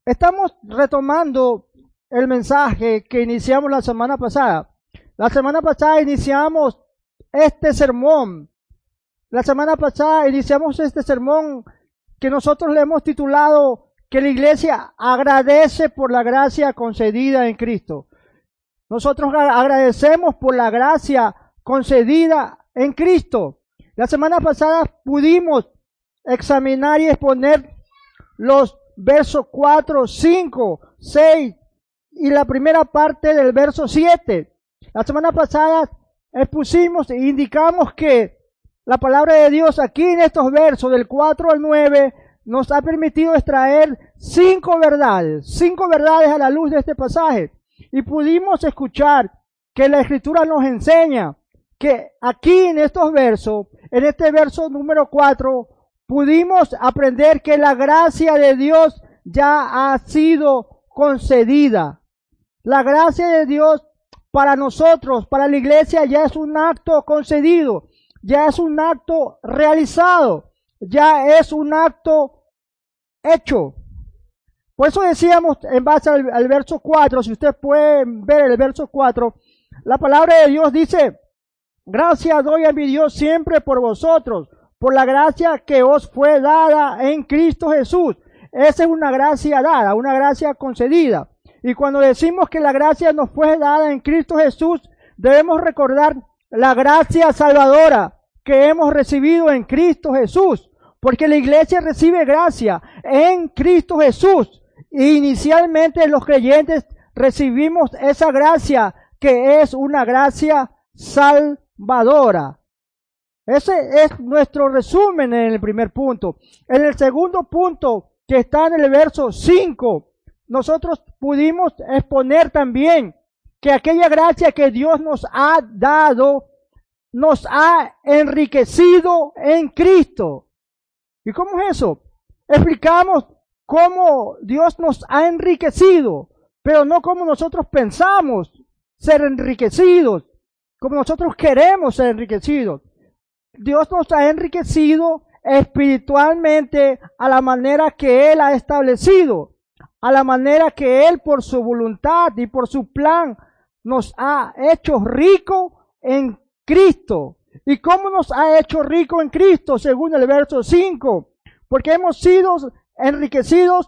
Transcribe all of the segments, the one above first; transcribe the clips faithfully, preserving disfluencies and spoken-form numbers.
Estamos retomando el mensaje que iniciamos la semana pasada. La semana pasada iniciamos este sermón. La semana pasada iniciamos este sermón que nosotros le hemos titulado que la iglesia agradece por la gracia concedida en Cristo. Nosotros agradecemos por la gracia concedida en Cristo. La semana pasada pudimos examinar y exponer los versos cuatro, cinco, seis y la primera parte del verso siete. La semana pasada expusimos e indicamos que la palabra de Dios aquí en estos versos del cuatro al nueve nos ha permitido extraer cinco verdades, cinco verdades a la luz de este pasaje. Y pudimos escuchar que la Escritura nos enseña que aquí en estos versos, en este verso número cuatro, pudimos aprender que la gracia de Dios ya ha sido concedida. La gracia de Dios para nosotros, para la iglesia, ya es un acto concedido, ya es un acto realizado, ya es un acto hecho. Por eso decíamos en base al, al verso cuatro, si ustedes pueden ver el verso cuatro, la palabra de Dios dice: gracias doy a mi Dios siempre por vosotros, por la gracia que os fue dada en Cristo Jesús. Esa es una gracia dada, una gracia concedida. Y cuando decimos que la gracia nos fue dada en Cristo Jesús, debemos recordar la gracia salvadora que hemos recibido en Cristo Jesús. Porque la iglesia recibe gracia en Cristo Jesús. E inicialmente los creyentes recibimos esa gracia que es una gracia salvadora. Ese es nuestro resumen en el primer punto. En el segundo punto, que está en el verso cinco, nosotros pudimos exponer también que aquella gracia que Dios nos ha dado, nos ha enriquecido en Cristo. ¿Y cómo es eso? Explicamos cómo Dios nos ha enriquecido, pero no como nosotros pensamos ser enriquecidos, como nosotros queremos ser enriquecidos. Dios nos ha enriquecido espiritualmente a la manera que Él ha establecido, a la manera que Él por su voluntad y por su plan nos ha hecho rico en Cristo. ¿Y cómo nos ha hecho rico en Cristo? Según el verso cinco. Porque hemos sido enriquecidos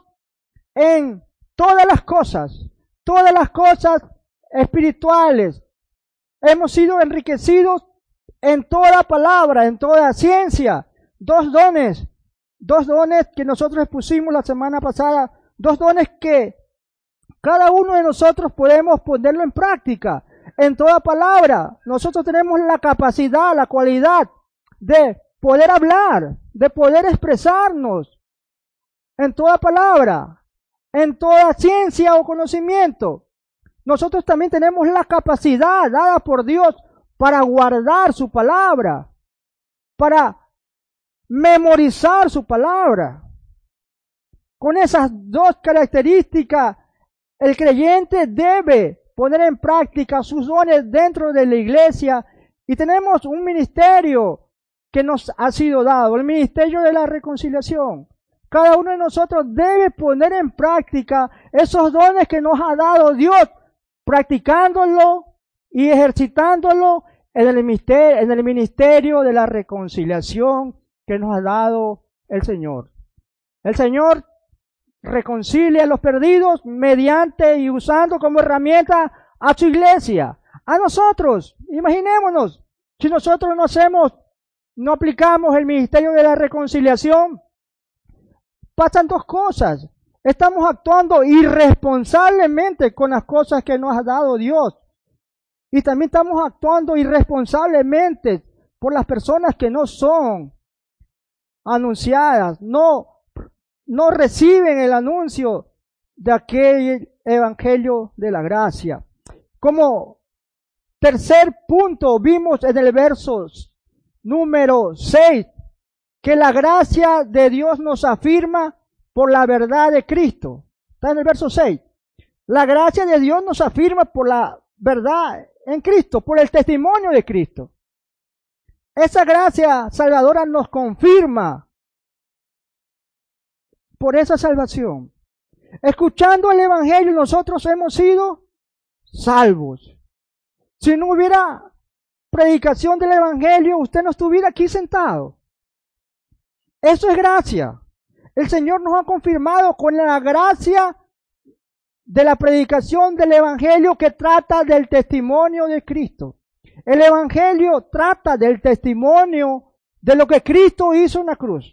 en todas las cosas, todas las cosas espirituales. Hemos sido enriquecidos en toda palabra, en toda ciencia. Dos dones, dos dones que nosotros expusimos la semana pasada, dos dones que cada uno de nosotros podemos ponerlo en práctica. En toda palabra, nosotros tenemos la capacidad, la cualidad de poder hablar, de poder expresarnos en toda palabra, en toda ciencia o conocimiento. Nosotros también tenemos la capacidad dada por Dios para guardar su palabra, para memorizar su palabra. Con esas dos características, el creyente debe poner en práctica sus dones dentro de la iglesia, y tenemos un ministerio que nos ha sido dado, el ministerio de la reconciliación. Cada uno de nosotros debe poner en práctica esos dones que nos ha dado Dios, practicándolo y ejercitándolo en el ministerio, en el ministerio de la reconciliación que nos ha dado el Señor. El Señor reconcilia a los perdidos mediante y usando como herramienta a su iglesia, a nosotros. Imaginémonos, si nosotros no hacemos, no aplicamos el ministerio de la reconciliación, pasan dos cosas. Estamos actuando irresponsablemente con las cosas que nos ha dado Dios. Y también estamos actuando irresponsablemente por las personas que no son anunciadas, no no reciben el anuncio de aquel evangelio de la gracia. Como tercer punto, vimos en el verso número seis que la gracia de Dios nos afirma por la verdad de Cristo. Está en el verso seis. La gracia de Dios nos afirma por la verdad en Cristo, por el testimonio de Cristo. Esa gracia salvadora nos confirma por esa salvación. Escuchando el Evangelio nosotros hemos sido salvos. Si no hubiera predicación del Evangelio, usted no estuviera aquí sentado. Eso es gracia. El Señor nos ha confirmado con la gracia de la predicación del Evangelio que trata del testimonio de Cristo. El Evangelio trata del testimonio de lo que Cristo hizo en la cruz.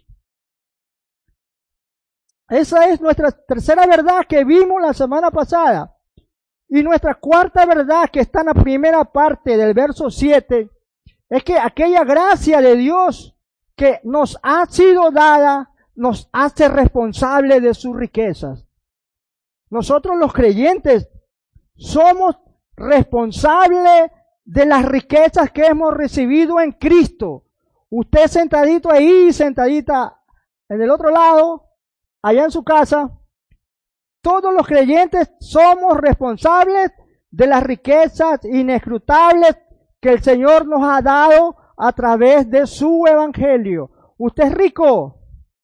Esa es nuestra tercera verdad que vimos la semana pasada. Y nuestra cuarta verdad, que está en la primera parte del verso siete, es que aquella gracia de Dios que nos ha sido dada nos hace responsables de sus riquezas. Nosotros los creyentes somos responsables de las riquezas que hemos recibido en Cristo. Usted sentadito ahí, sentadita en el otro lado, allá en su casa, todos los creyentes somos responsables de las riquezas inescrutables que el Señor nos ha dado a través de su evangelio. Usted es rico.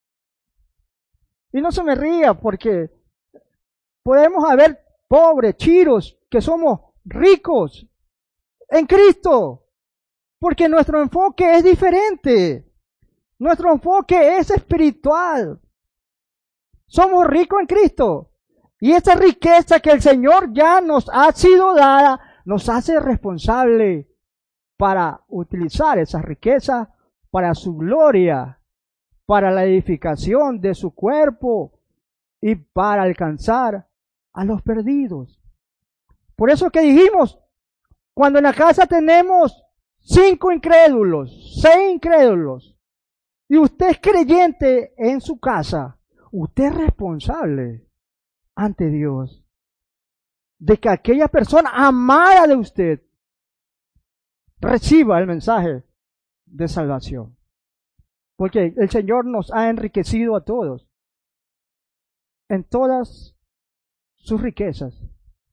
Y no se me ría, porque podemos haber pobres, chiros, que somos ricos en Cristo, porque nuestro enfoque es diferente. Nuestro enfoque es espiritual. Somos ricos en Cristo. Y esa riqueza que el Señor ya nos ha sido dada, nos hace responsable para utilizar esa riqueza para su gloria, para la edificación de su cuerpo y para alcanzar a los perdidos. Por eso que dijimos, cuando en la casa tenemos cinco incrédulos, seis incrédulos, y usted es creyente en su casa, usted es responsable ante Dios de que aquella persona amada de usted reciba el mensaje de salvación. Porque el Señor nos ha enriquecido a todos en todas sus riquezas.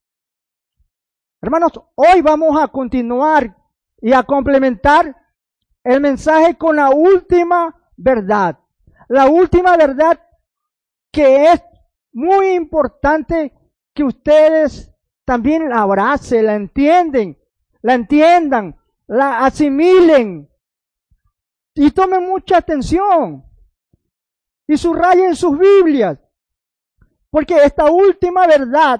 Hermanos, hoy vamos a continuar y a complementar el mensaje con la última verdad. La última verdad que es muy importante que ustedes también la abracen, la entienden, la entiendan, la asimilen y tomen mucha atención y subrayen sus Biblias, porque esta última verdad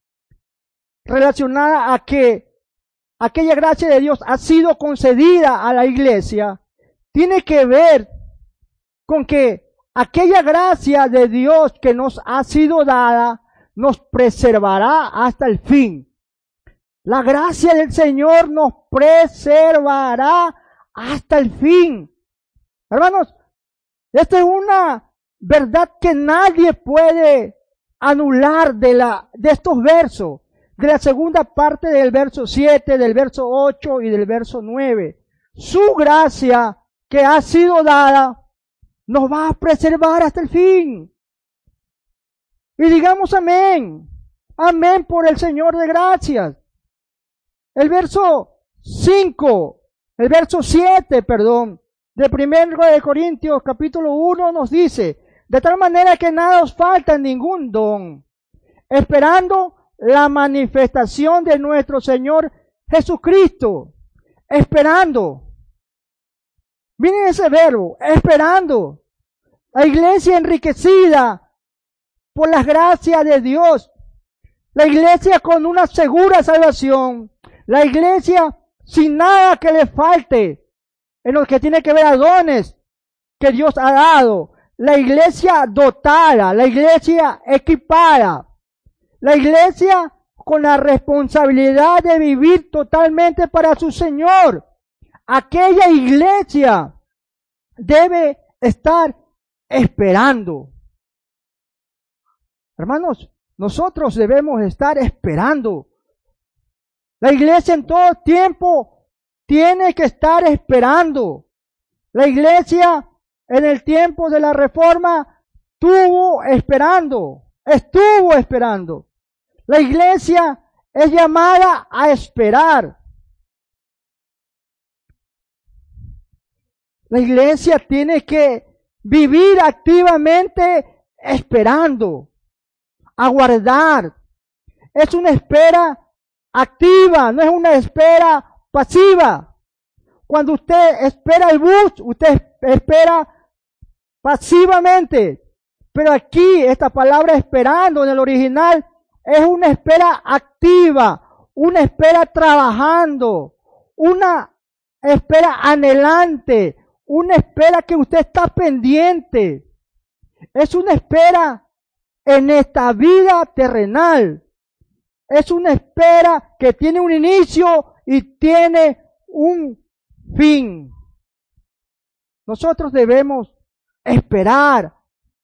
relacionada a que aquella gracia de Dios ha sido concedida a la iglesia tiene que ver con que aquella gracia de Dios que nos ha sido dada nos preservará hasta el fin. La gracia del Señor nos preservará hasta el fin. Hermanos, esta es una verdad que nadie puede anular de, la, de estos versos, de la segunda parte del verso siete, del verso ocho y del verso nueve. Su gracia que ha sido dada nos va a preservar hasta el fin. Y digamos amén. Amén por el Señor de gracias. El verso cinco, el verso siete, perdón, de primero de Corintios capítulo uno nos dice, de tal manera que nada os falta ningún don, esperando la manifestación de nuestro Señor Jesucristo. Esperando. Miren ese verbo, esperando. La iglesia enriquecida por las gracias de Dios. La iglesia con una segura salvación. La iglesia sin nada que le falte en lo que tiene que ver a dones que Dios ha dado. La iglesia dotada, la iglesia equipada. La iglesia con la responsabilidad de vivir totalmente para su Señor. Aquella iglesia debe estar esperando. Hermanos, nosotros debemos estar esperando. La iglesia en todo tiempo tiene que estar esperando. La iglesia en el tiempo de la Reforma estuvo esperando, estuvo esperando. La iglesia es llamada a esperar. La iglesia tiene que vivir activamente esperando. aguardar. Es una espera activa, no es una espera pasiva. Cuando usted espera el bus, usted espera pasivamente. Pero aquí, esta palabra esperando en el original es una espera activa, una espera trabajando, una espera anhelante, una espera que usted está pendiente. Es una espera en esta vida terrenal. Es una espera que tiene un inicio y tiene un fin. Nosotros debemos esperar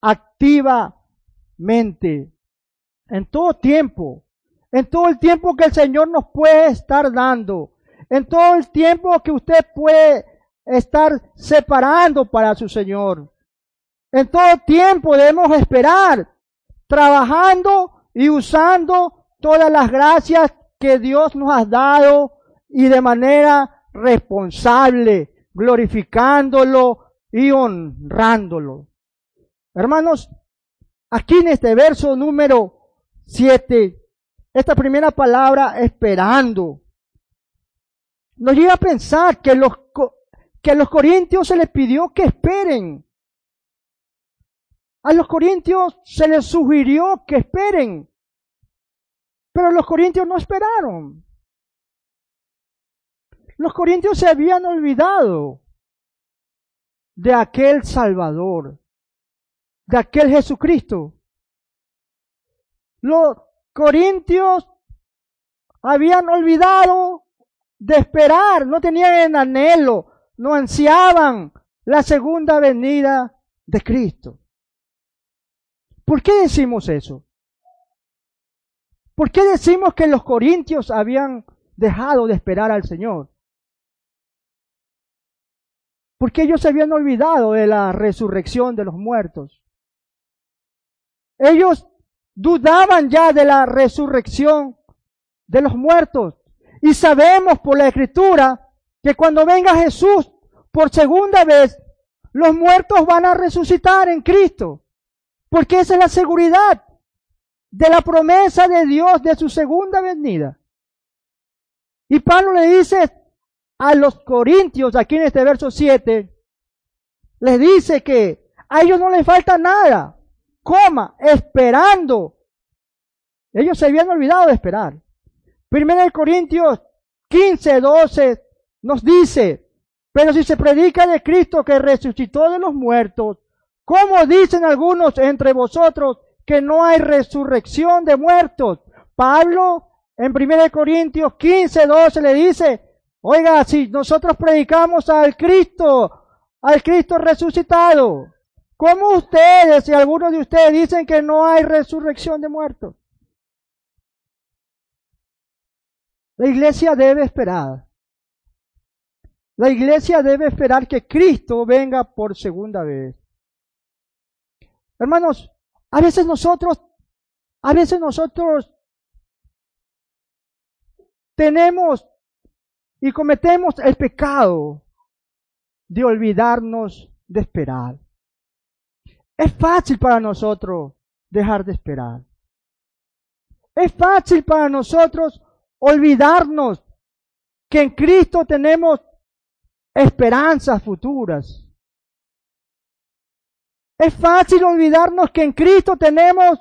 activamente, en todo tiempo, en todo el tiempo que el Señor nos puede estar dando, en todo el tiempo que usted puede estar separando para su Señor. En todo tiempo debemos esperar, trabajando y usando todas las gracias que Dios nos ha dado y de manera responsable, glorificándolo y honrándolo. Hermanos, aquí en este verso número siete, esta primera palabra, esperando, nos lleva a pensar que, los, que a los corintios se les pidió que esperen. A los corintios se les sugirió que esperen. Pero los corintios no esperaron. Los corintios se habían olvidado de aquel Salvador, de aquel Jesucristo. Los corintios habían olvidado de esperar, no tenían anhelo, no ansiaban la segunda venida de Cristo. ¿Por qué decimos eso? ¿Por qué decimos que los corintios habían dejado de esperar al Señor? Porque ellos se habían olvidado de la resurrección de los muertos. Ellos dudaban ya de la resurrección de los muertos. Y sabemos por la Escritura que cuando venga Jesús por segunda vez, los muertos van a resucitar en Cristo. Porque esa es la seguridad de la promesa de Dios de su segunda venida. Y Pablo le dice a los corintios, aquí en este verso siete, les dice que a ellos no les falta nada, coma, esperando. Ellos se habían olvidado de esperar. Primero de Corintios quince, doce nos dice, pero si se predica de Cristo que resucitó de los muertos, ¿cómo dicen algunos entre vosotros que no hay resurrección de muertos? Pablo en primero de Corintios quince, doce le dice, oiga, si nosotros predicamos al Cristo, al Cristo resucitado, ¿cómo ustedes y algunos de ustedes dicen que no hay resurrección de muertos? La iglesia debe esperar. La iglesia debe esperar que Cristo venga por segunda vez. Hermanos, a veces nosotros, a veces nosotros tenemos y cometemos el pecado de olvidarnos de esperar. Es fácil para nosotros dejar de esperar. Es fácil para nosotros olvidarnos que en Cristo tenemos esperanzas futuras. Es fácil olvidarnos que en Cristo tenemos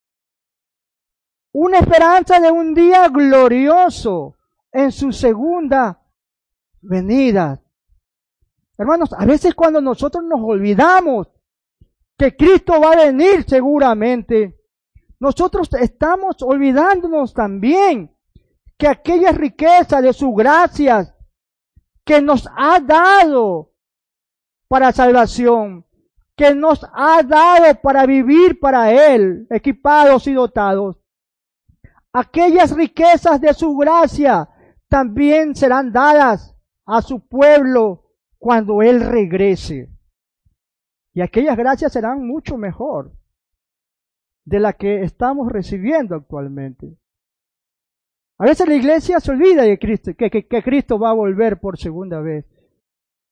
una esperanza de un día glorioso en su segunda venida. Hermanos, a veces cuando nosotros nos olvidamos que Cristo va a venir seguramente, nosotros estamos olvidándonos también que aquellas riquezas de sus gracias que nos ha dado para salvación, que nos ha dado para vivir para Él, equipados y dotados, aquellas riquezas de su gracia también serán dadas a su pueblo cuando Él regrese. Y aquellas gracias serán mucho mejor de la que estamos recibiendo actualmente. A veces la iglesia se olvida de Cristo, que, que, que Cristo va a volver por segunda vez.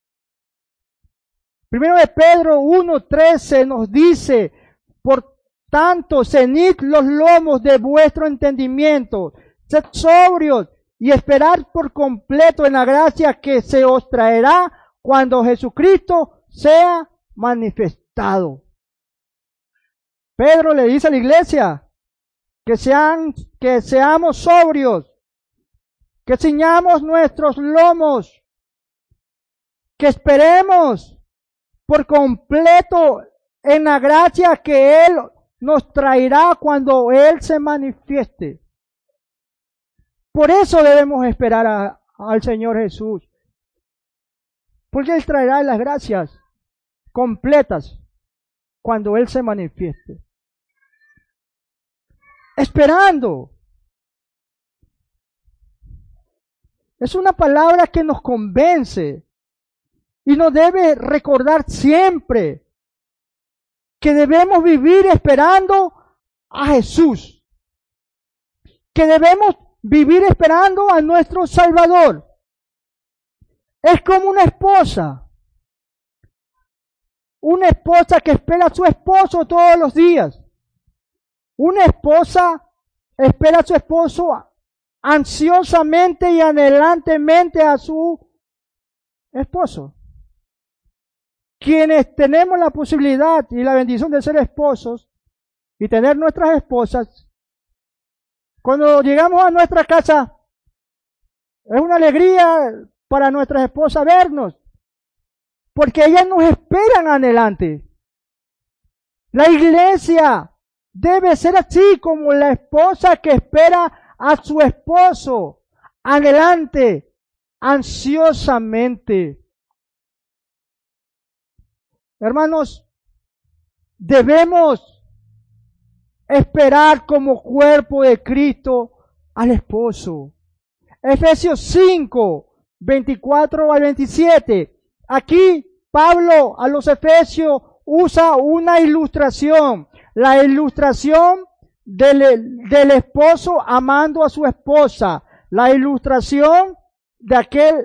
Primero de Pedro uno trece nos dice, por tanto, ceñid los lomos de vuestro entendimiento, sed sobrios y esperad por completo en la gracia que se os traerá cuando Jesucristo sea manifestado. Pedro le dice a la iglesia que sean, que seamos sobrios, que ciñamos nuestros lomos, que esperemos por completo en la gracia que Él nos traerá cuando Él se manifieste. Por eso debemos esperar a, al Señor Jesús, porque Él traerá las gracias completas cuando Él se manifieste. Esperando. Es una palabra que nos convence y nos debe recordar siempre que debemos vivir esperando a Jesús, que debemos vivir esperando a nuestro Salvador. Es como una esposa, una esposa que espera a su esposo todos los días. Una esposa espera a su esposo ansiosamente y anhelantemente a su esposo. Quienes tenemos la posibilidad y la bendición de ser esposos y tener nuestras esposas, cuando llegamos a nuestra casa, es una alegría para nuestras esposas vernos, porque ellas nos esperan adelante. La iglesia debe ser así como la esposa que espera a su esposo adelante, ansiosamente. Hermanos, debemos esperar como cuerpo de Cristo al esposo. Efesios cinco, veinticuatro al veintisiete. Aquí Pablo a los Efesios usa una ilustración. La ilustración del, del esposo amando a su esposa. La ilustración de aquel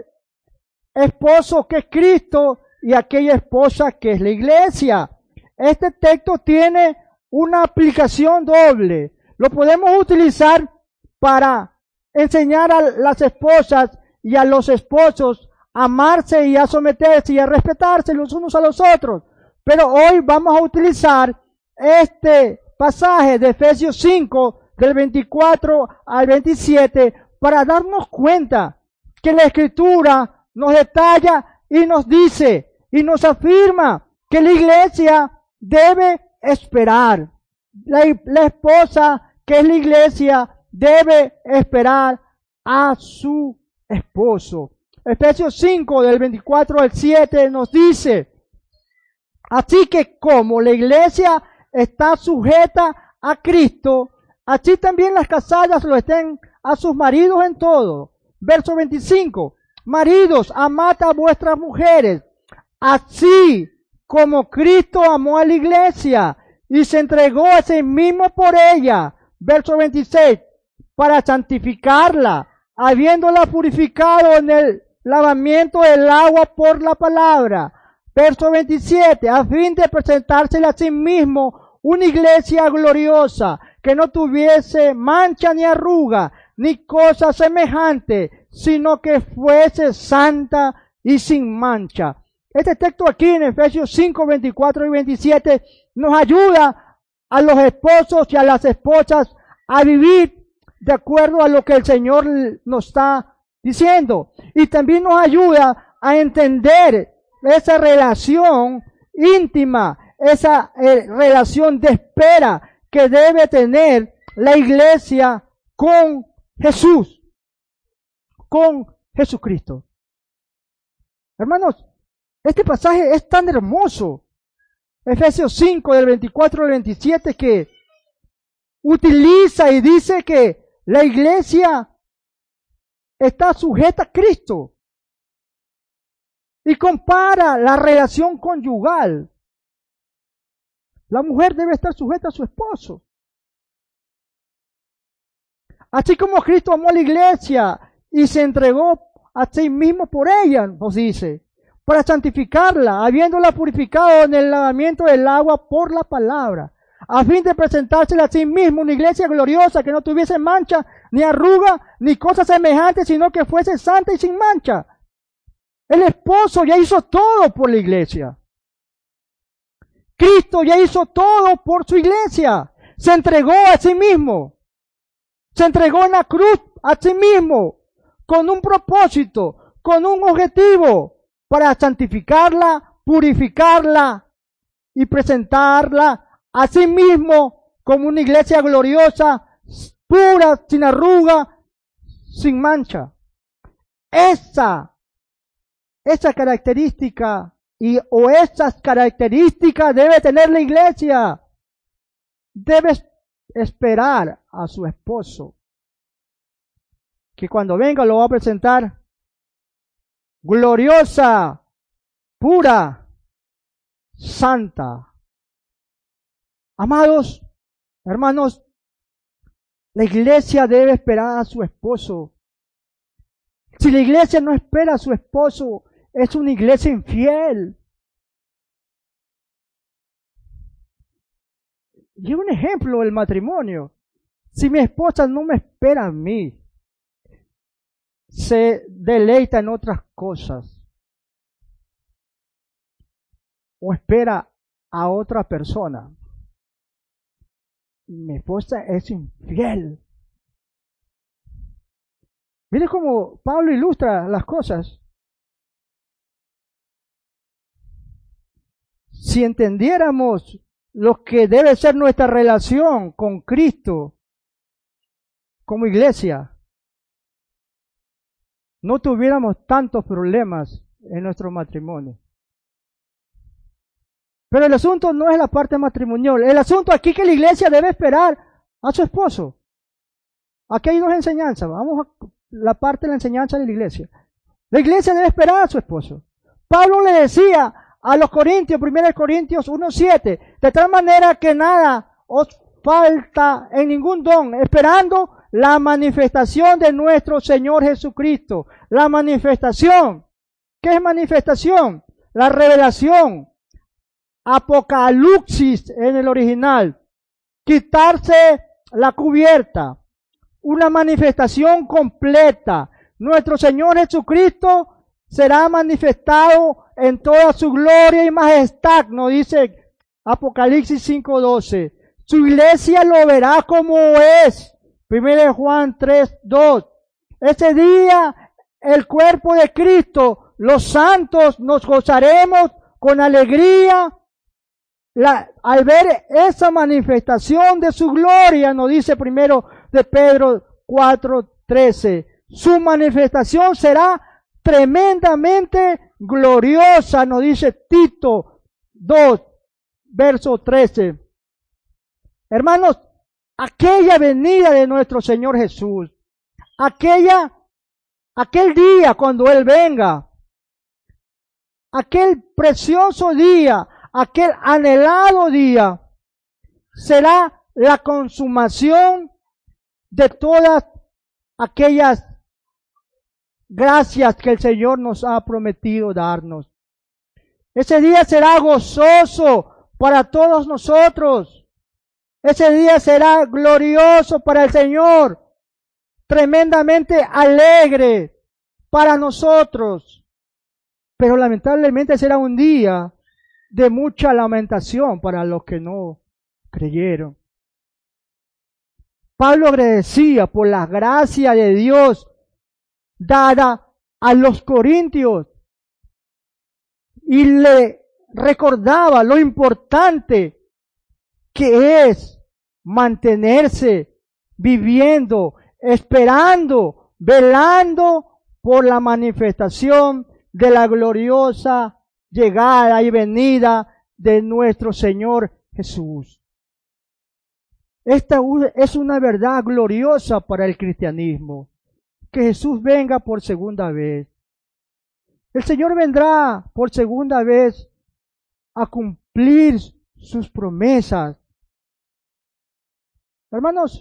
esposo que es Cristo y aquella esposa que es la iglesia. Este texto tiene una aplicación doble. Lo podemos utilizar para enseñar a las esposas y a los esposos a amarse y a someterse y a respetarse los unos a los otros. Pero hoy vamos a utilizar este pasaje de Efesios cinco, del veinticuatro al veintisiete, para darnos cuenta que la Escritura nos detalla y nos dice y nos afirma que la iglesia debe esperar. La, la esposa que es la iglesia debe esperar a su esposo. Efesios cinco del veinticuatro al siete nos dice: así que como la iglesia está sujeta a Cristo, así también las casadas lo estén a sus maridos en todo. Verso veinticinco. Maridos, amad a vuestras mujeres, así como Cristo amó a la iglesia y se entregó a sí mismo por ella. Verso veintiséis. Para santificarla, habiéndola purificado en el lavamiento del agua por la palabra. Verso veintisiete. A fin de presentársela a sí mismo una iglesia gloriosa, que no tuviese mancha ni arruga, ni cosa semejante, sino que fuese santa y sin mancha. Este texto aquí en Efesios cinco, veinticuatro y veintisiete nos ayuda a los esposos y a las esposas a vivir de acuerdo a lo que el Señor nos está diciendo. Y también nos ayuda a entender esa relación íntima, esa eh, relación de espera que debe tener la iglesia con Jesús, con Jesucristo. Hermanos, este pasaje es tan hermoso. Efesios cinco, del veinticuatro al veintisiete, que utiliza y dice que la iglesia está sujeta a Cristo. Y compara la relación conyugal. La mujer debe estar sujeta a su esposo. Así como Cristo amó a la iglesia y se entregó a sí mismo por ella, nos dice, para santificarla, habiéndola purificado en el lavamiento del agua por la palabra. a fin de presentársela a sí mismo una iglesia gloriosa que no tuviese mancha, ni arruga, ni cosas semejantes, sino que fuese santa y sin mancha. El esposo ya hizo todo por la iglesia. Cristo ya hizo todo por su iglesia. Se entregó a sí mismo. Se entregó en la cruz a sí mismo, con un propósito, con un objetivo, para santificarla, purificarla y presentarla a sí mismo como una iglesia gloriosa, pura, sin arruga, sin mancha. Esa, esa característica y o esas características debe tener la iglesia. Debe esperar a su esposo, que cuando venga lo va a presentar gloriosa, pura, santa. Amados, hermanos, la iglesia debe esperar a su esposo. Si la iglesia no espera a su esposo, es una iglesia infiel. Y un ejemplo del matrimonio. Si mi esposa no me espera a mí, se deleita en otras cosas, o espera a otra persona, mi esposa es infiel. Mire cómo Pablo ilustra las cosas. Si entendiéramos lo que debe ser nuestra relación con Cristo como iglesia, no tuviéramos tantos problemas en nuestro matrimonio. Pero el asunto no es la parte matrimonial. El asunto aquí es que la iglesia debe esperar a su esposo. Aquí hay dos enseñanzas. Vamos a la parte de la enseñanza de la iglesia. La iglesia debe esperar a su esposo. Pablo le decía a los Corintios, primero Corintios uno siete, de tal manera que nada os falta en ningún don, esperando la manifestación de nuestro Señor Jesucristo. La manifestación. ¿Qué es manifestación? La revelación. Apocalipsis en el original. Quitarse la cubierta. Una manifestación completa. Nuestro Señor Jesucristo será manifestado en toda su gloria y majestad, nos dice Apocalipsis cinco doce. Su iglesia lo verá como es. Primero de Juan tres dos. Ese día el cuerpo de Cristo, los santos, nos gozaremos con alegría la, al ver esa manifestación de su gloria, nos dice primero de Pedro cuatro trece. Su manifestación será tremendamente gloriosa, nos dice Tito dos, verso trece. Hermanos, aquella venida de nuestro Señor Jesús, aquella, aquel día cuando Él venga, aquel precioso día, aquel anhelado día, será la consumación de todas aquellas gracias que el Señor nos ha prometido darnos. Ese día será gozoso para todos nosotros. Ese día será glorioso para el Señor, tremendamente alegre para nosotros. Pero lamentablemente será un día de mucha lamentación para los que no creyeron. Pablo agradecía por la gracia de Dios dada a los corintios y le recordaba lo importante que es mantenerse viviendo, esperando, velando por la manifestación de la gloriosa llegada y venida de nuestro Señor Jesús. Esta es una verdad gloriosa para el cristianismo, que Jesús venga por segunda vez. El Señor vendrá por segunda vez a cumplir sus promesas. Hermanos,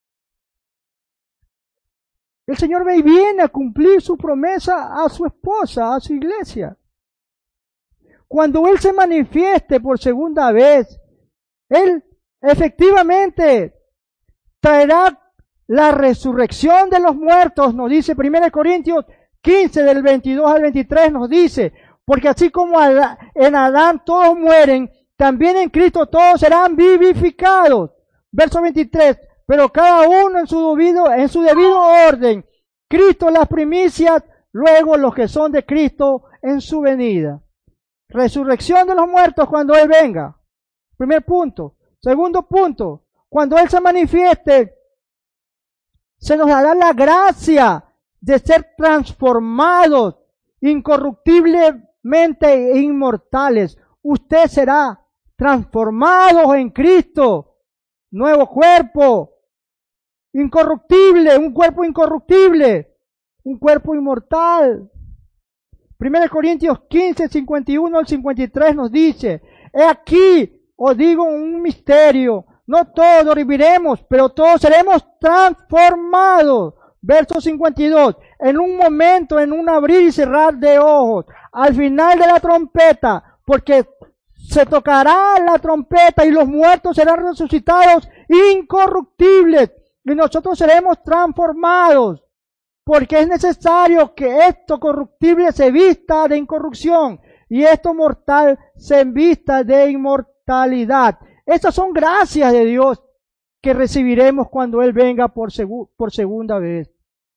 el Señor viene a cumplir su promesa a su esposa, a su iglesia. Cuando Él se manifieste por segunda vez, Él efectivamente traerá la resurrección de los muertos, nos dice primera Corintios quince del veintidós al veintitrés, nos dice, porque así como en Adán todos mueren, también en Cristo todos serán vivificados. Verso veintitrés, pero cada uno en su debido, en su debido orden, Cristo las primicias, luego los que son de Cristo en su venida. Resurrección de los muertos cuando Él venga. Primer punto. Segundo punto, cuando Él se manifieste, se nos dará la gracia de ser transformados incorruptiblemente e inmortales. Usted será transformado en Cristo. Nuevo cuerpo, incorruptible, un cuerpo incorruptible, un cuerpo inmortal. primera Corintios quince, cincuenta y uno al cincuenta y tres nos dice, he aquí, os digo un misterio, no todos viviremos, pero todos seremos transformados. Verso cincuenta y dos, en un momento, en un abrir y cerrar de ojos, al final de la trompeta, porque se tocará la trompeta y los muertos serán resucitados incorruptibles y nosotros seremos transformados, porque es necesario que esto corruptible se vista de incorrupción y esto mortal se vista de inmortalidad. Estas son gracias de Dios que recibiremos cuando Él venga por, segu por segunda vez.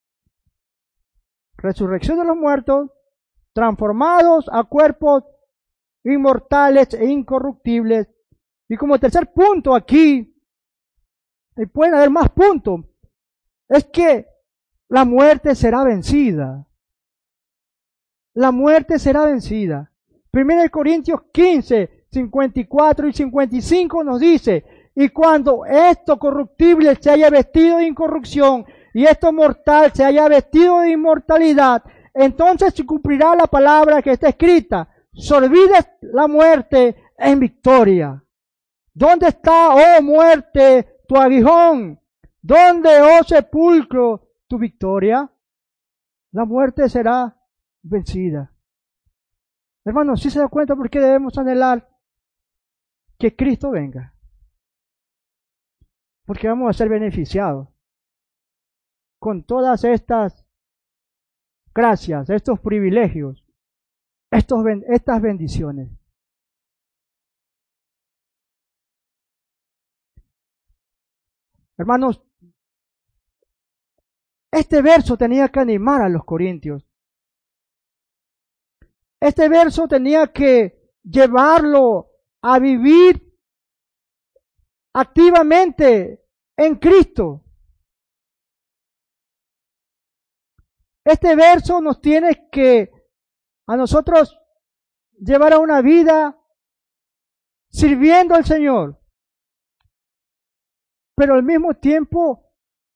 Resurrección de los muertos, transformados a cuerpos inmortales e incorruptibles. Y como tercer punto aquí, y pueden haber más puntos, es que la muerte será vencida. La muerte será vencida. primera Corintios quince, cincuenta y cuatro y cincuenta y cinco nos dice, y cuando esto corruptible se haya vestido de incorrupción y esto mortal se haya vestido de inmortalidad, entonces se cumplirá la palabra que está escrita, sorbides la muerte en victoria. ¿Dónde está, oh muerte, tu aguijón? ¿Dónde, oh sepulcro, tu victoria? La muerte será vencida. Hermanos, ¿sí se da cuenta por qué debemos anhelar que Cristo venga? Porque vamos a ser beneficiados con todas estas gracias, estos privilegios, estos, estas bendiciones. Hermanos, este verso tenía que animar a los corintios. Este verso tenía que llevarlo a vivir activamente en Cristo. Este verso nos tiene que a nosotros llevar a una vida sirviendo al Señor, pero al mismo tiempo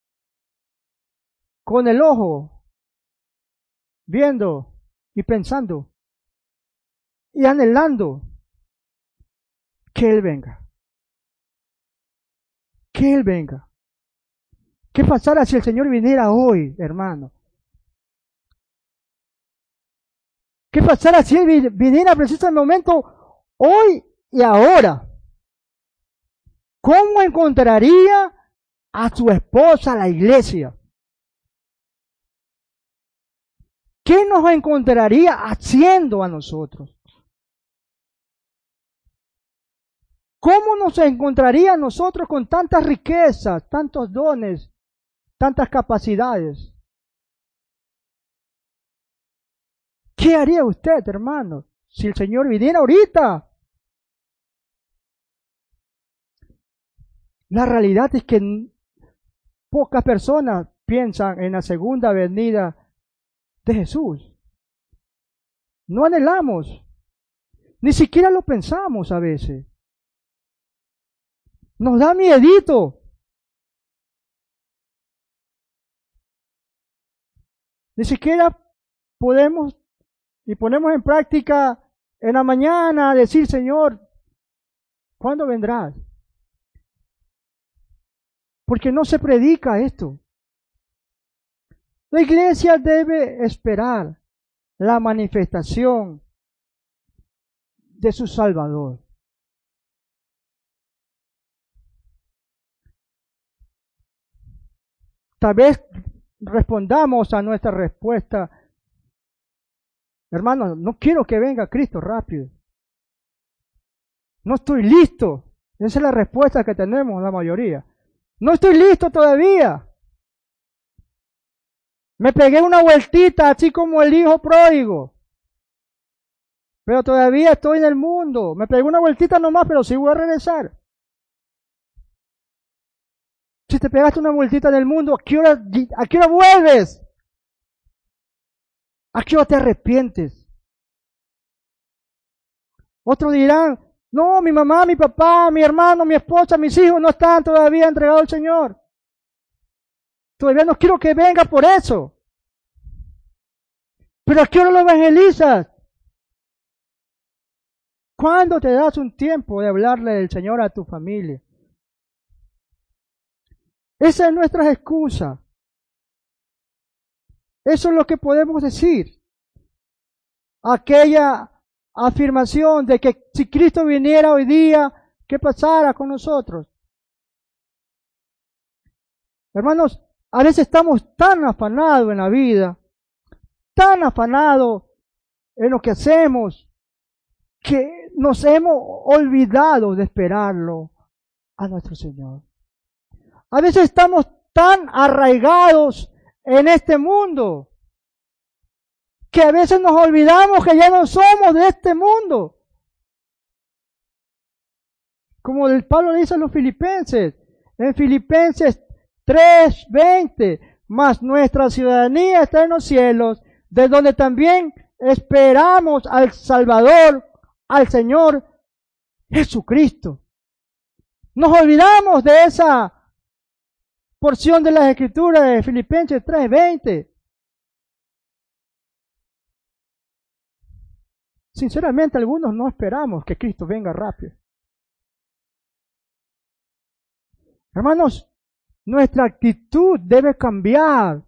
con el ojo viendo y pensando y anhelando que Él venga. Que Él venga. ¿Qué pasará si el Señor viniera hoy, hermano? ¿Qué pasará si Él viniera preciso en el momento hoy y ahora? ¿Cómo encontraría a su esposa, la iglesia? ¿Qué nos encontraría haciendo a nosotros? ¿Cómo nos encontraría a nosotros con tantas riquezas, tantos dones, tantas capacidades? ¿Qué haría usted, hermano, si el Señor viniera ahorita? La realidad es que pocas personas piensan en la segunda venida de Jesús. No anhelamos, ni siquiera lo pensamos a veces. Nos da miedito. Ni siquiera podemos y ponemos en práctica en la mañana decir, Señor, ¿cuándo vendrás? Porque no se predica esto. La iglesia debe esperar la manifestación de su Salvador. Tal vez respondamos a nuestra respuesta: hermano, no quiero que venga Cristo rápido. No estoy listo. Esa es la respuesta que tenemos la mayoría. No estoy listo todavía. Me pegué una vueltita, así como el hijo pródigo. Pero todavía estoy en el mundo. Me pegué una vueltita nomás, pero sí voy a regresar. Si te pegaste una vueltita en el mundo, ¿a qué hora, a qué hora vuelves? ¿A qué hora te arrepientes? Otros dirán: no, mi mamá, mi papá, mi hermano, mi esposa, mis hijos no están todavía entregados al Señor. Todavía no quiero que venga por eso. Pero ¿a qué hora lo evangelizas? ¿Cuándo te das un tiempo de hablarle del Señor a tu familia? Esa es nuestra excusa. Eso es lo que podemos decir. Aquella afirmación de que si Cristo viniera hoy día, ¿qué pasara con nosotros? Hermanos, a veces estamos tan afanados en la vida, tan afanados en lo que hacemos, que nos hemos olvidado de esperarlo a nuestro Señor. A veces estamos tan arraigados en este mundo que a veces nos olvidamos que ya no somos de este mundo. Como el Pablo dice a los filipenses, en Filipenses tres veinte, mas nuestra ciudadanía está en los cielos, de donde también esperamos al Salvador, al Señor Jesucristo. Nos olvidamos de esa porción de las Escrituras de Filipenses tres veinte. Sinceramente, algunos no esperamos que Cristo venga rápido. Hermanos, nuestra actitud debe cambiar.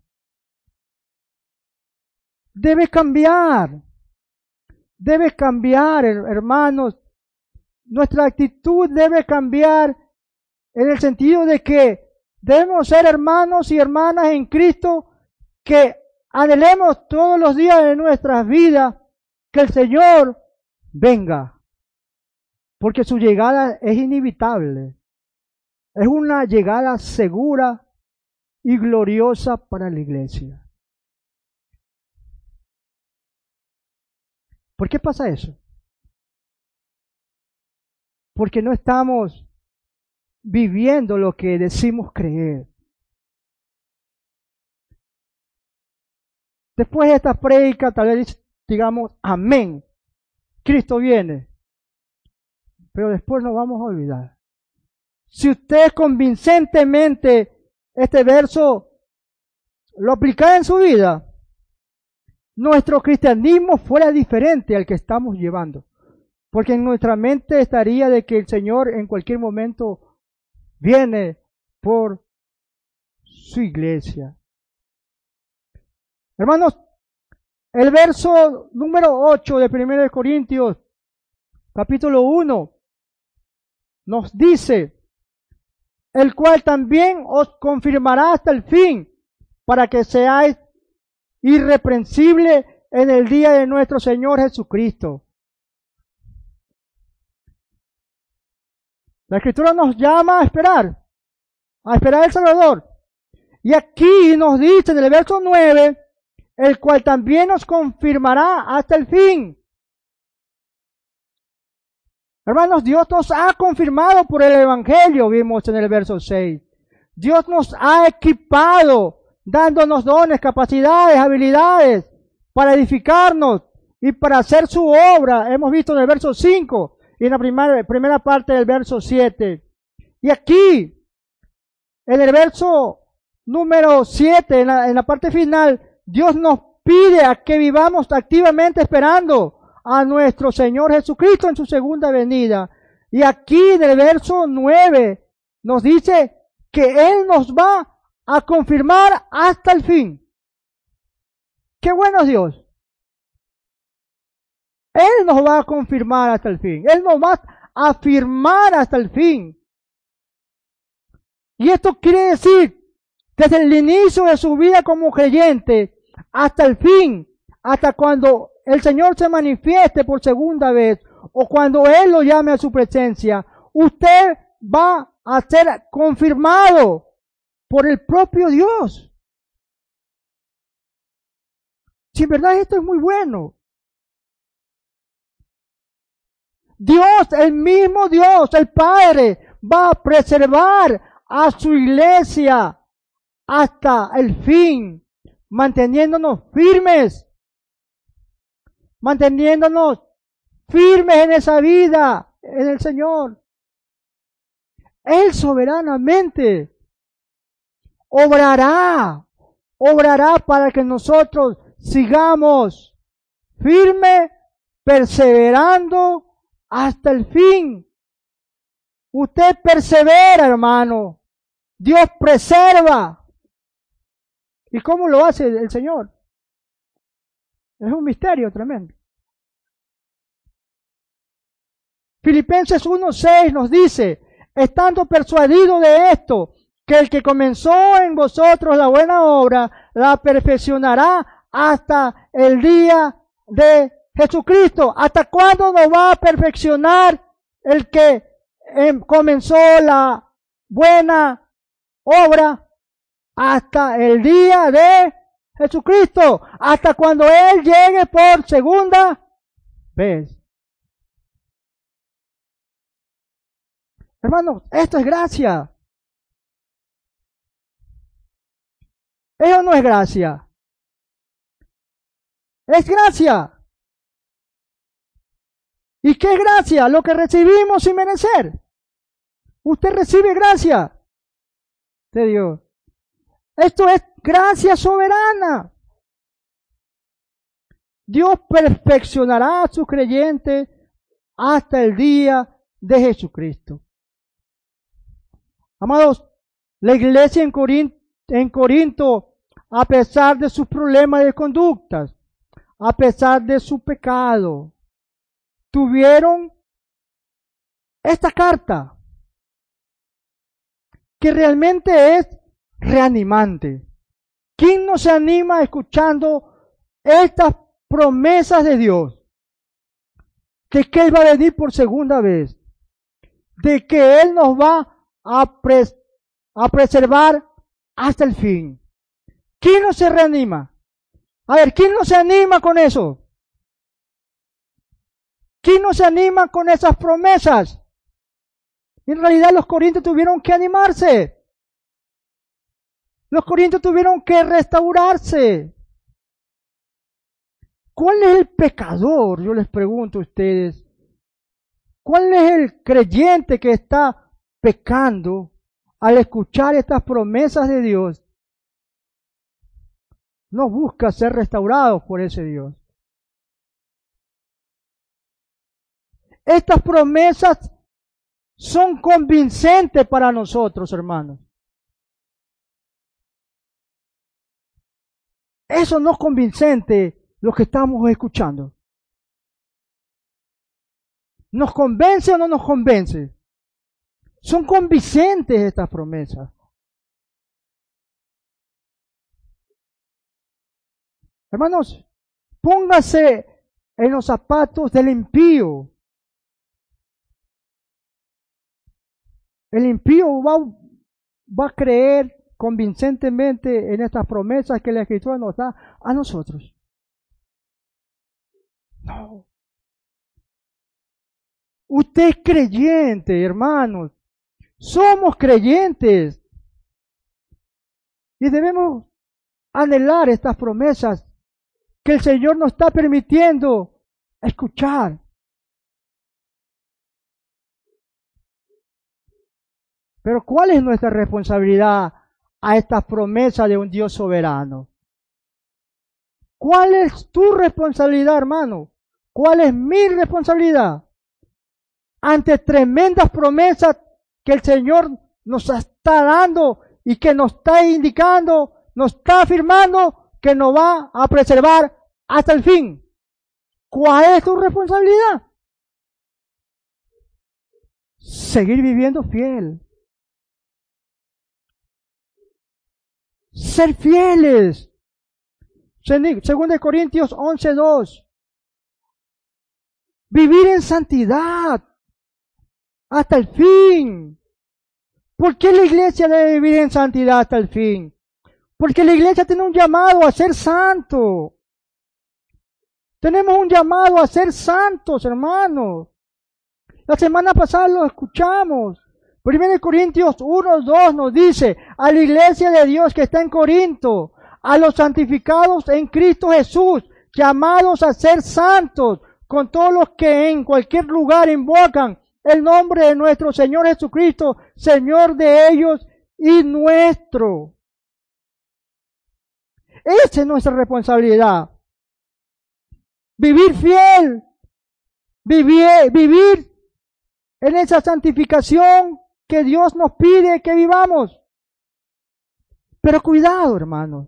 Debe cambiar. Debe cambiar, hermanos. Nuestra actitud debe cambiar en el sentido de que debemos ser hermanos y hermanas en Cristo que anhelemos todos los días de nuestras vidas que el Señor venga, porque su llegada es inevitable. Es una llegada segura y gloriosa para la iglesia. ¿Por qué pasa eso? Porque no estamos viviendo lo que decimos creer. Después de esta prédica, tal vez digamos: amén, Cristo viene. Pero después nos vamos a olvidar. Si usted convincentemente este verso lo aplicara en su vida, nuestro cristianismo fuera diferente al que estamos llevando. Porque en nuestra mente estaría de que el Señor en cualquier momento viene por su iglesia. Hermanos, el verso número ocho de primera de Corintios, capítulo uno, nos dice: el cual también os confirmará hasta el fin, para que seáis irreprensibles en el día de nuestro Señor Jesucristo. La Escritura nos llama a esperar, a esperar al Salvador. Y aquí nos dice en el verso nueve, el cual también nos confirmará hasta el fin. Hermanos, Dios nos ha confirmado por el Evangelio, vimos en el verso seis. Dios nos ha equipado, dándonos dones, capacidades, habilidades para edificarnos y para hacer su obra. Hemos visto en el verso cinco y en la primera, primera parte del verso siete. Y aquí, en el verso número siete, en la, en la parte final, Dios nos pide a que vivamos activamente esperando a nuestro Señor Jesucristo en su segunda venida. Y aquí en el verso nueve nos dice que Él nos va a confirmar hasta el fin. ¡Qué bueno es Dios! Él nos va a confirmar hasta el fin. Él nos va a afirmar hasta el fin. Y esto quiere decir desde el inicio de su vida como creyente hasta el fin, hasta cuando el Señor se manifieste por segunda vez o cuando Él lo llame a su presencia, usted va a ser confirmado por el propio Dios. Si en verdad esto es muy bueno. Dios, el mismo Dios, el Padre, va a preservar a su iglesia hasta el fin, manteniéndonos firmes, manteniéndonos firmes en esa vida, en el Señor. Él soberanamente obrará, obrará para que nosotros sigamos firmes, perseverando hasta el fin. Usted persevera, hermano. Dios preserva. ¿Y cómo lo hace el Señor? Es un misterio tremendo. Filipenses uno seis nos dice, estando persuadido de esto, que el que comenzó en vosotros la buena obra, la perfeccionará hasta el día de Jesucristo. ¿Hasta cuándo nos va a perfeccionar el que eh, comenzó la buena obra? Hasta el día de Jesucristo, hasta cuando Él llegue por segunda vez. Hermanos, esto es gracia. Eso no es gracia. Es gracia. ¿Y qué es gracia? Lo que recibimos sin merecer. Usted recibe gracia de Dios. Esto es gracia soberana. Dios perfeccionará a sus creyentes hasta el día de Jesucristo. Amados, la iglesia en Corinto, en Corinto, a pesar de sus problemas de conductas, a pesar de su pecado, tuvieron esta carta que realmente es reanimante. ¿Quién no se anima escuchando estas promesas de Dios? De que Él va a venir por segunda vez, de que Él nos va a, pres a preservar hasta el fin. ¿Quién no se reanima? A ver, ¿quién no se anima con eso? ¿Quién no se anima con esas promesas? En realidad los corintios tuvieron que animarse. Los corintios tuvieron que restaurarse. ¿Cuál es el pecador? Yo les pregunto a ustedes. ¿Cuál es el creyente que está pecando al escuchar estas promesas de Dios? No busca ser restaurado por ese Dios. Estas promesas son convincentes para nosotros, hermanos. Eso no es convincente lo que estamos escuchando. ¿Nos convence o no nos convence? Son convincentes estas promesas. Hermanos, póngase en los zapatos del impío. El impío va, va a creer convincentemente en estas promesas que la Escritura nos da a nosotros. No. Usted es creyente, hermanos. Somos creyentes. Y debemos anhelar estas promesas que el Señor nos está permitiendo escuchar. Pero ¿cuál es nuestra responsabilidad a estas promesas de un Dios soberano? ¿Cuál es tu responsabilidad, hermano? ¿Cuál es mi responsabilidad? Ante tremendas promesas que el Señor nos está dando y que nos está indicando, nos está afirmando que nos va a preservar hasta el fin. ¿Cuál es tu responsabilidad? Seguir viviendo fiel. ser fieles. Según de Corintios once dos. Vivir en santidad hasta el fin. ¿Por qué la iglesia debe vivir en santidad hasta el fin? Porque la iglesia tiene un llamado a ser santo. Tenemos un llamado a ser santos, hermanos. La semana pasada lo escuchamos. Primero de Corintios uno dos nos dice, a la iglesia de Dios que está en Corinto, a los santificados en Cristo Jesús, llamados a ser santos, con todos los que en cualquier lugar invocan el nombre de nuestro Señor Jesucristo, Señor de ellos y nuestro. Esa es nuestra responsabilidad. Vivir fiel, vivir, vivir en esa santificación que Dios nos pide que vivamos. Pero cuidado, hermanos.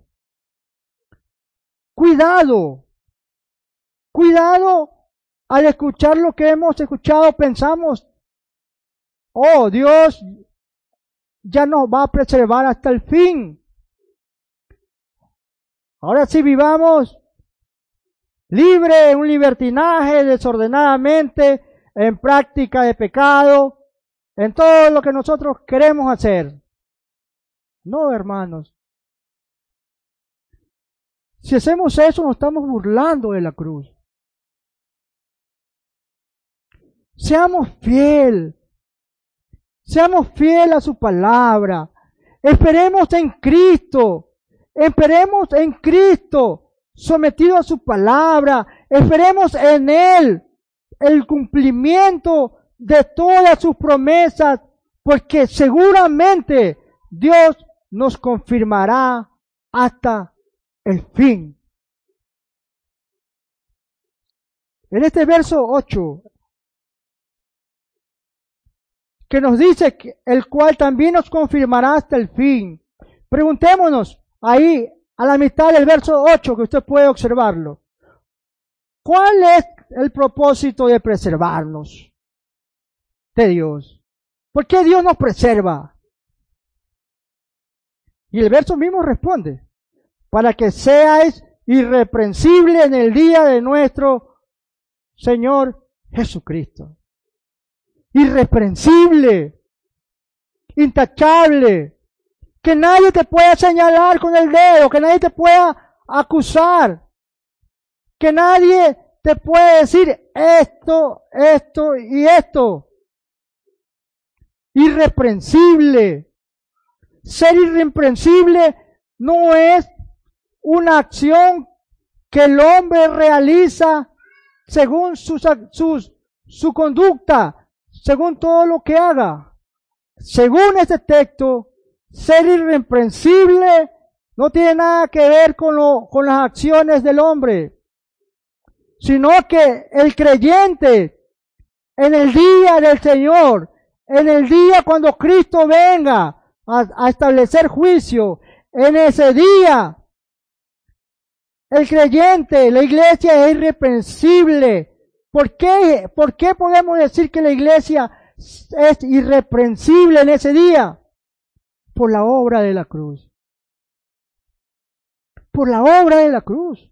Cuidado. Cuidado al escuchar lo que hemos escuchado, pensamos, oh, Dios ya nos va a preservar hasta el fin. Ahora sí vivamos libre, en un libertinaje, desordenadamente, en práctica de pecado, en todo lo que nosotros queremos hacer. No, hermanos. Si hacemos eso, nos estamos burlando de la cruz. Seamos fiel. Seamos fiel a su palabra. Esperemos en Cristo. Esperemos en Cristo, sometido a su palabra. Esperemos en Él el cumplimiento de todas sus promesas, porque seguramente Dios nos confirmará hasta el fin. En este verso ocho, que nos dice que el cual también nos confirmará hasta el fin. Preguntémonos ahí a la mitad del verso ocho, que usted puede observarlo. ¿Cuál es el propósito de preservarnos de Dios? ¿Por qué Dios nos preserva? Y el verso mismo responde, para que seáis irreprensibles en el día de nuestro Señor Jesucristo. Irreprensible, intachable, que nadie te pueda señalar con el dedo, que nadie te pueda acusar, que nadie te pueda decir esto, esto y esto. Irreprensible. Ser irreprensible no es una acción que el hombre realiza según sus, sus, su conducta, según todo lo que haga. Según este texto, ser irreprensible no tiene nada que ver con, lo, con las acciones del hombre, sino que el creyente en el día del Señor, en el día cuando Cristo venga a, a establecer juicio, en ese día, el creyente, la iglesia es irreprensible. ¿Por qué? ¿Por qué podemos decir que la iglesia es irreprensible en ese día? Por la obra de la cruz. Por la obra de la cruz.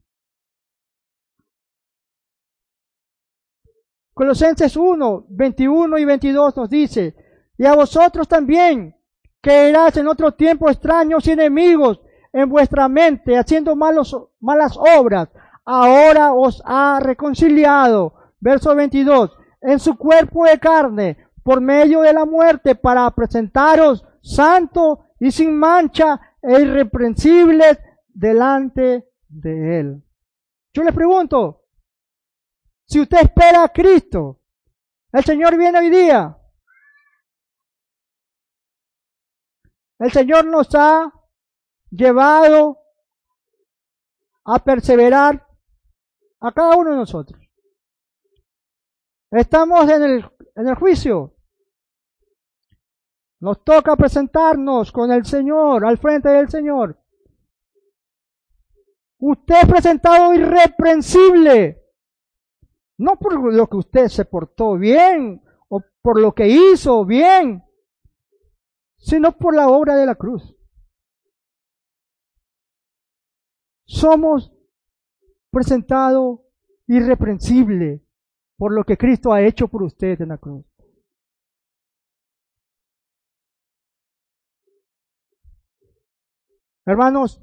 Colosenses uno, veintiuno y veintidós nos dice, y a vosotros también, que erais en otro tiempo extraños y enemigos en vuestra mente, haciendo malos, malas obras, ahora os ha reconciliado. Verso veintidós, en su cuerpo de carne, por medio de la muerte, para presentaros santo y sin mancha e irreprensibles delante de Él. Yo les pregunto, si usted espera a Cristo, el Señor viene hoy día. El Señor nos ha llevado a perseverar a cada uno de nosotros. Estamos en el, en el juicio. Nos toca presentarnos con el Señor, al frente del Señor. Usted es presentado irreprensible. No por lo que usted se portó bien o por lo que hizo bien, sino por la obra de la cruz. somos presentados irreprensibles por lo que Cristo ha hecho por usted en la cruz. Hermanos,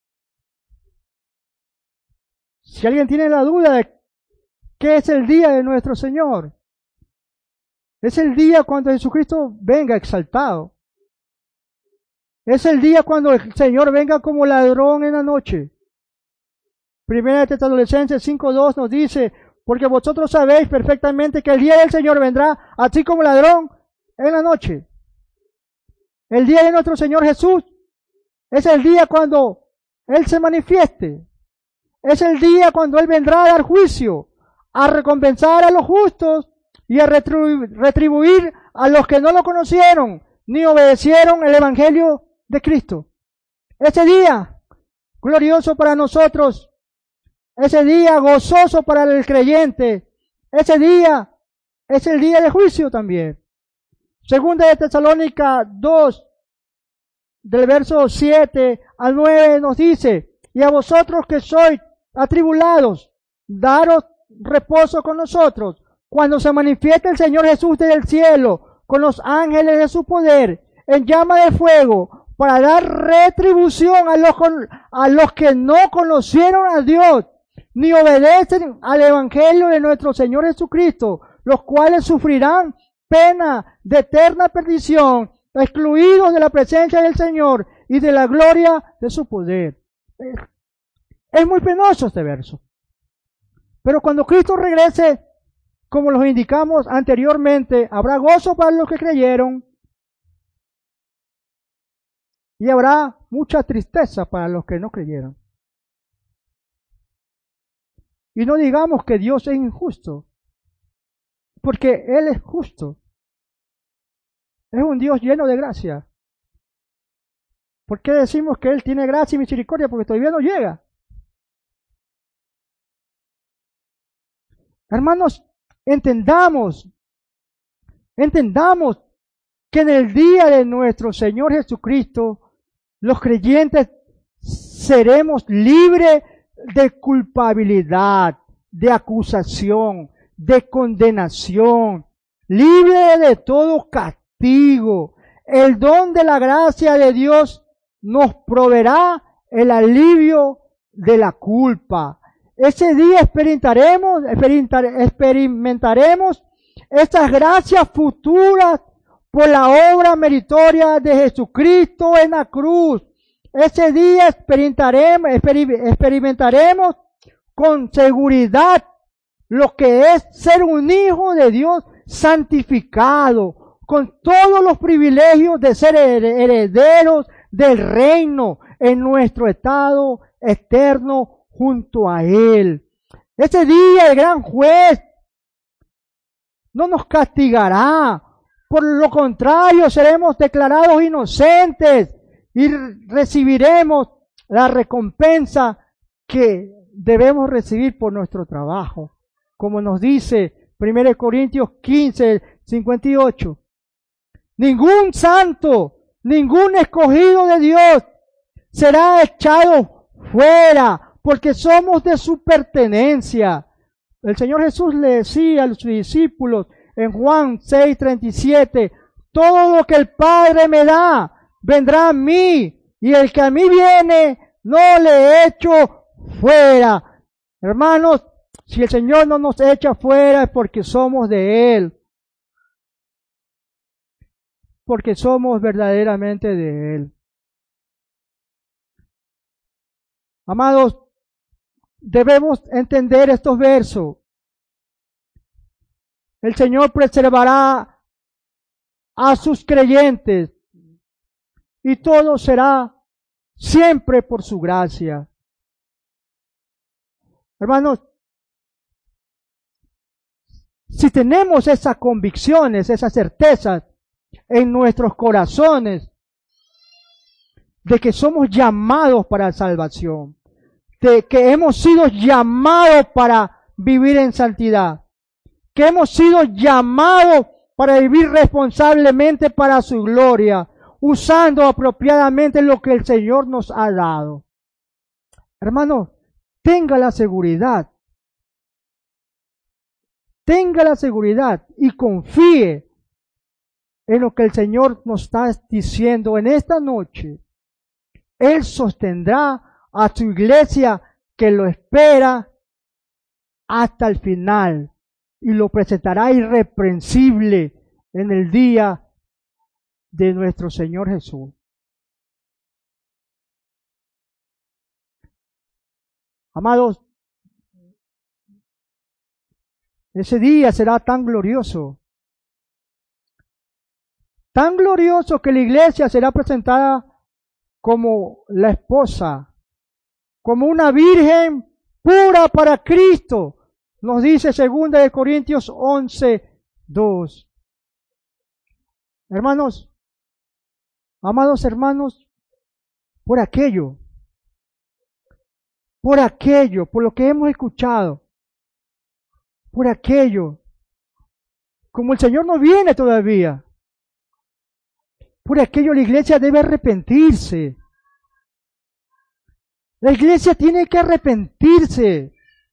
si alguien tiene la duda de qué es el día de nuestro Señor, es el día cuando Jesucristo venga exaltado. Es el día cuando el Señor venga como ladrón en la noche. Primera de Tesalonicenses cinco dos nos dice, porque vosotros sabéis perfectamente que el día del Señor vendrá así como ladrón en la noche. El día de nuestro Señor Jesús es el día cuando Él se manifieste. Es el día cuando Él vendrá a dar juicio, a recompensar a los justos y a retribuir, retribuir a los que no lo conocieron ni obedecieron el Evangelio de Cristo. Ese día glorioso para nosotros, ese día gozoso para el creyente, ese día es el día de juicio también. Segunda de Tesalónica dos, del verso siete al nueve nos dice, y a vosotros que sois atribulados, daros reposo con nosotros, cuando se manifieste el Señor Jesús desde el cielo, con los ángeles de su poder, en llama de fuego, para dar retribución a los, a los que no conocieron a Dios, ni obedecen al Evangelio de nuestro Señor Jesucristo, los cuales sufrirán pena de eterna perdición, excluidos de la presencia del Señor y de la gloria de su poder. Es muy penoso este verso. Pero cuando Cristo regrese, como los indicamos anteriormente, habrá gozo para los que creyeron y habrá mucha tristeza para los que no creyeron. Y no digamos que Dios es injusto, porque Él es justo. Es un Dios lleno de gracia. ¿Por qué decimos que Él tiene gracia y misericordia? Porque todavía no llega. Hermanos, entendamos, entendamos que en el día de nuestro Señor Jesucristo, los creyentes seremos libres de culpabilidad, de acusación, de condenación, libres de todo castigo. El don de la gracia de Dios nos proveerá el alivio de la culpa. Ese día experimentaremos, experimentaremos estas gracias futuras por la obra meritoria de Jesucristo en la cruz. Ese día experimentaremos, experimentaremos con seguridad lo que es ser un hijo de Dios santificado, con todos los privilegios de ser herederos del reino en nuestro estado eterno junto a Él. Ese día el gran juez no nos castigará, por lo contrario seremos declarados inocentes y recibiremos la recompensa que debemos recibir por nuestro trabajo, como nos dice primera Corintios quince, cincuenta y ocho. Ningún santo, ningún escogido de Dios será echado fuera, porque somos de su pertenencia. El Señor Jesús le decía a sus discípulos en Juan seis, treinta y siete, todo lo que el Padre me da, vendrá a mí, y el que a mí viene, no le echo fuera. Hermanos, si el Señor no nos echa fuera es porque somos de Él. Porque somos verdaderamente de Él. Amados, debemos entender estos versos. El Señor preservará a sus creyentes y todo será siempre por su gracia. Hermanos, si tenemos esas convicciones, esas certezas en nuestros corazones de que somos llamados para salvación, de que hemos sido llamados para vivir en santidad, que hemos sido llamados para vivir responsablemente para su gloria, usando apropiadamente lo que el Señor nos ha dado. Hermano, tenga la seguridad. Tenga la seguridad y confíe en lo que el Señor nos está diciendo en esta noche. Él sostendrá a su iglesia que lo espera hasta el final y lo presentará irreprensible en el día de nuestro Señor Jesús. Amados, ese día será tan glorioso, tan glorioso que la iglesia será presentada como la esposa, como una virgen pura para Cristo, nos dice segunda de Corintios once, dos. Hermanos, amados hermanos, por aquello, por aquello, por lo que hemos escuchado, por aquello, como el Señor no viene todavía, por aquello la iglesia debe arrepentirse. La iglesia tiene que arrepentirse.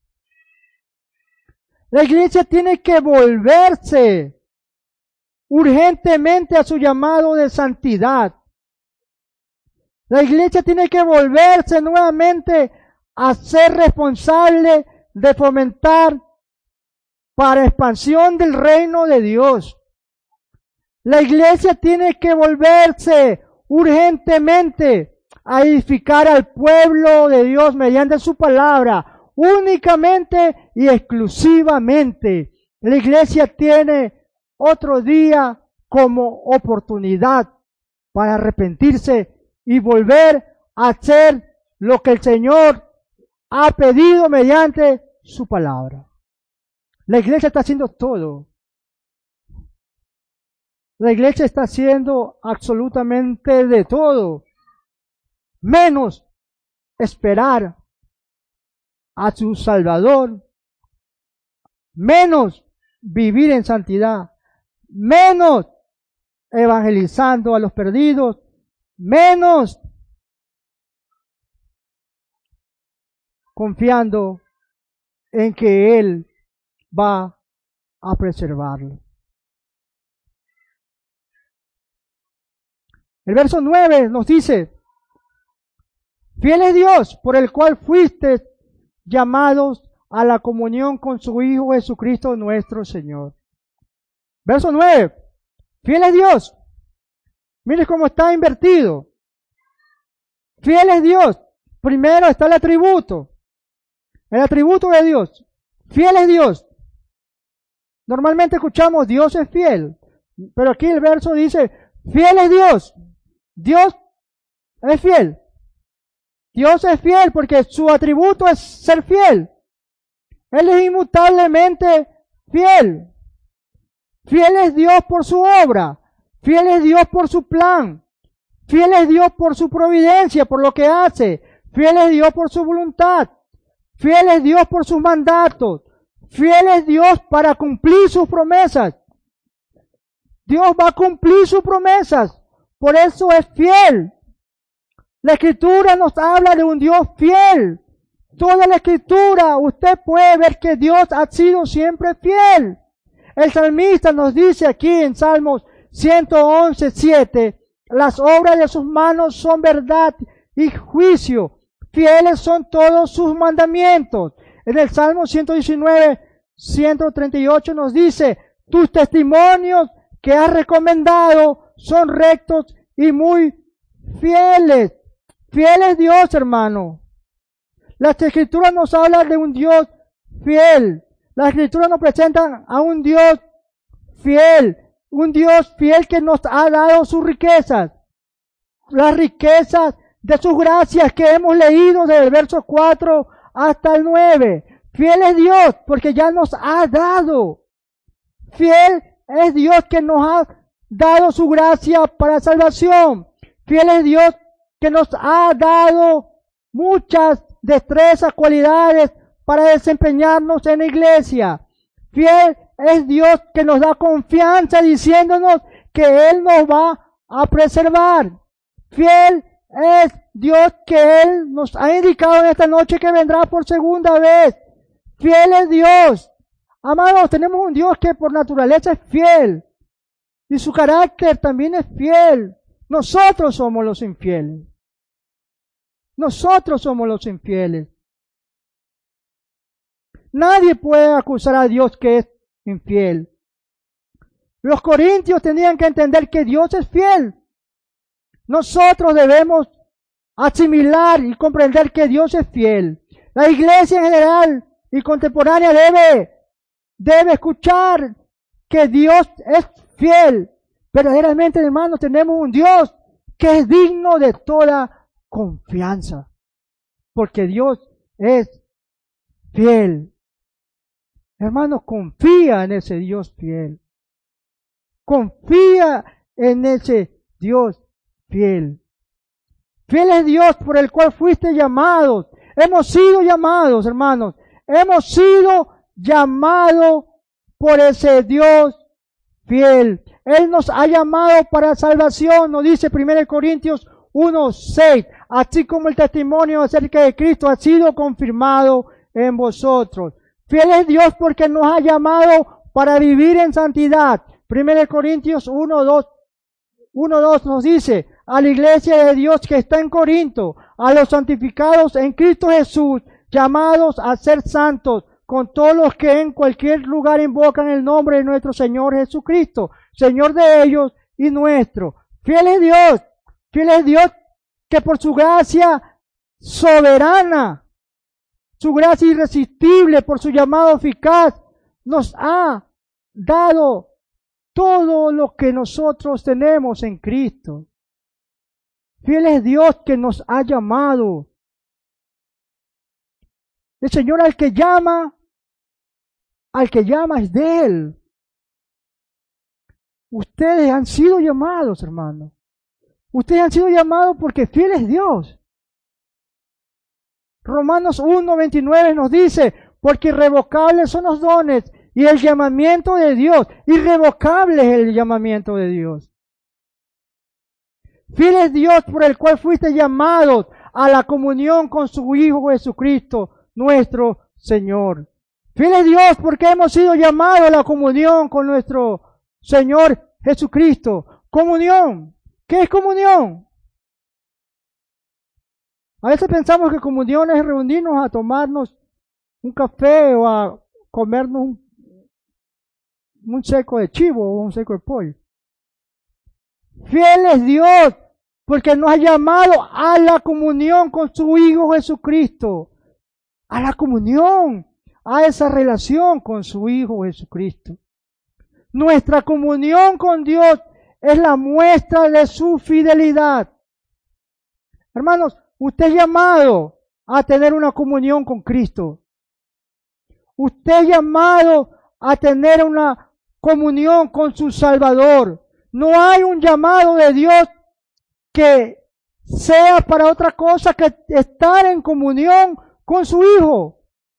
La iglesia tiene que volverse urgentemente a su llamado de santidad. La iglesia tiene que volverse nuevamente a ser responsable de fomentar para expansión del reino de Dios. La iglesia tiene que volverse urgentemente a edificar al pueblo de Dios mediante su palabra, únicamente y exclusivamente. La iglesia tiene otro día como oportunidad para arrepentirse y volver a hacer lo que el Señor ha pedido mediante su palabra. La iglesia está haciendo todo. La iglesia está haciendo absolutamente de todo, menos esperar a su Salvador, menos vivir en santidad, menos evangelizando a los perdidos, menos confiando en que Él va a preservarlo. El verso nueve nos dice: fiel es Dios, por el cual fuiste llamados a la comunión con su Hijo Jesucristo nuestro Señor. Verso nueve. Fiel es Dios. Mire cómo está invertido. Fiel es Dios. Primero está el atributo. El atributo de Dios. Fiel es Dios. Normalmente escuchamos Dios es fiel. Pero aquí el verso dice, fiel es Dios. Dios es fiel. Dios es fiel porque su atributo es ser fiel. Él es inmutablemente fiel. Fiel es Dios por su obra. Fiel es Dios por su plan. Fiel es Dios por su providencia, por lo que hace. Fiel es Dios por su voluntad. Fiel es Dios por sus mandatos. Fiel es Dios para cumplir sus promesas. Dios va a cumplir sus promesas. Por eso es fiel. La Escritura nos habla de un Dios fiel. Toda la Escritura, usted puede ver que Dios ha sido siempre fiel. El salmista nos dice aquí en Salmos ciento once, siete, las obras de sus manos son verdad y juicio. Fieles son todos sus mandamientos. En el Salmo ciento diecinueve, ciento treinta y ocho nos dice, tus testimonios que has recomendado son rectos y muy fieles. Fiel es Dios, hermano. Las Escrituras nos hablan de un Dios fiel. Las Escrituras nos presentan a un Dios fiel. Un Dios fiel que nos ha dado sus riquezas. Las riquezas de sus gracias que hemos leído desde el verso cuatro hasta el nueve. Fiel es Dios porque ya nos ha dado. Fiel es Dios que nos ha dado su gracia para salvación. Fiel es Dios que nos ha dado muchas destrezas, cualidades para desempeñarnos en la iglesia. Fiel es Dios que nos da confianza diciéndonos que Él nos va a preservar. Fiel es Dios que Él nos ha indicado en esta noche que vendrá por segunda vez. Fiel es Dios. Amados, tenemos un Dios que por naturaleza es fiel. Y su carácter también es fiel. Nosotros somos los infieles. Nosotros somos los infieles. Nadie puede acusar a Dios que es infiel. Los corintios tenían que entender que Dios es fiel. Nosotros debemos asimilar y comprender que Dios es fiel. La iglesia en general y contemporánea debe, debe escuchar que Dios es fiel. Verdaderamente, hermanos, tenemos un Dios que es digno de toda confianza. Porque Dios es fiel. Hermanos, confía en ese Dios fiel. Confía en ese Dios fiel. Fiel es Dios por el cual fuiste llamados. Hemos sido llamados, hermanos. Hemos sido llamados por ese Dios fiel. Él nos ha llamado para salvación, nos dice primera Corintios uno seis, así como el testimonio acerca de Cristo ha sido confirmado en vosotros. Fiel es Dios porque nos ha llamado para vivir en santidad. primera Corintios uno dos nos dice, a la iglesia de Dios que está en Corinto, a los santificados en Cristo Jesús, llamados a ser santos, con todos los que en cualquier lugar invocan el nombre de nuestro Señor Jesucristo, Señor de ellos y nuestro. Fiel es Dios, fiel es Dios que por su gracia soberana, su gracia irresistible, por su llamado eficaz, nos ha dado todo lo que nosotros tenemos en Cristo. Fiel es Dios que nos ha llamado. El Señor al que llama, al que llama es de Él. Ustedes han sido llamados, hermanos. Ustedes han sido llamados porque fiel es Dios. Romanos uno veintinueve nos dice, porque irrevocables son los dones y el llamamiento de Dios. Irrevocable es el llamamiento de Dios. Fiel es Dios por el cual fuiste llamados a la comunión con su Hijo Jesucristo, nuestro Señor. Fiel es Dios porque hemos sido llamados a la comunión con nuestro Señor Jesucristo. Comunión. ¿Qué es comunión? A veces pensamos que comunión es reunirnos a tomarnos un café o a comernos un, un seco de chivo o un seco de pollo. Fiel es Dios porque nos ha llamado a la comunión con su Hijo Jesucristo. A la comunión, a esa relación con su Hijo Jesucristo. Nuestra comunión con Dios es la muestra de su fidelidad. Hermanos, usted es llamado a tener una comunión con Cristo. Usted es llamado a tener una comunión con su Salvador. No hay un llamado de Dios que sea para otra cosa que estar en comunión con su Hijo.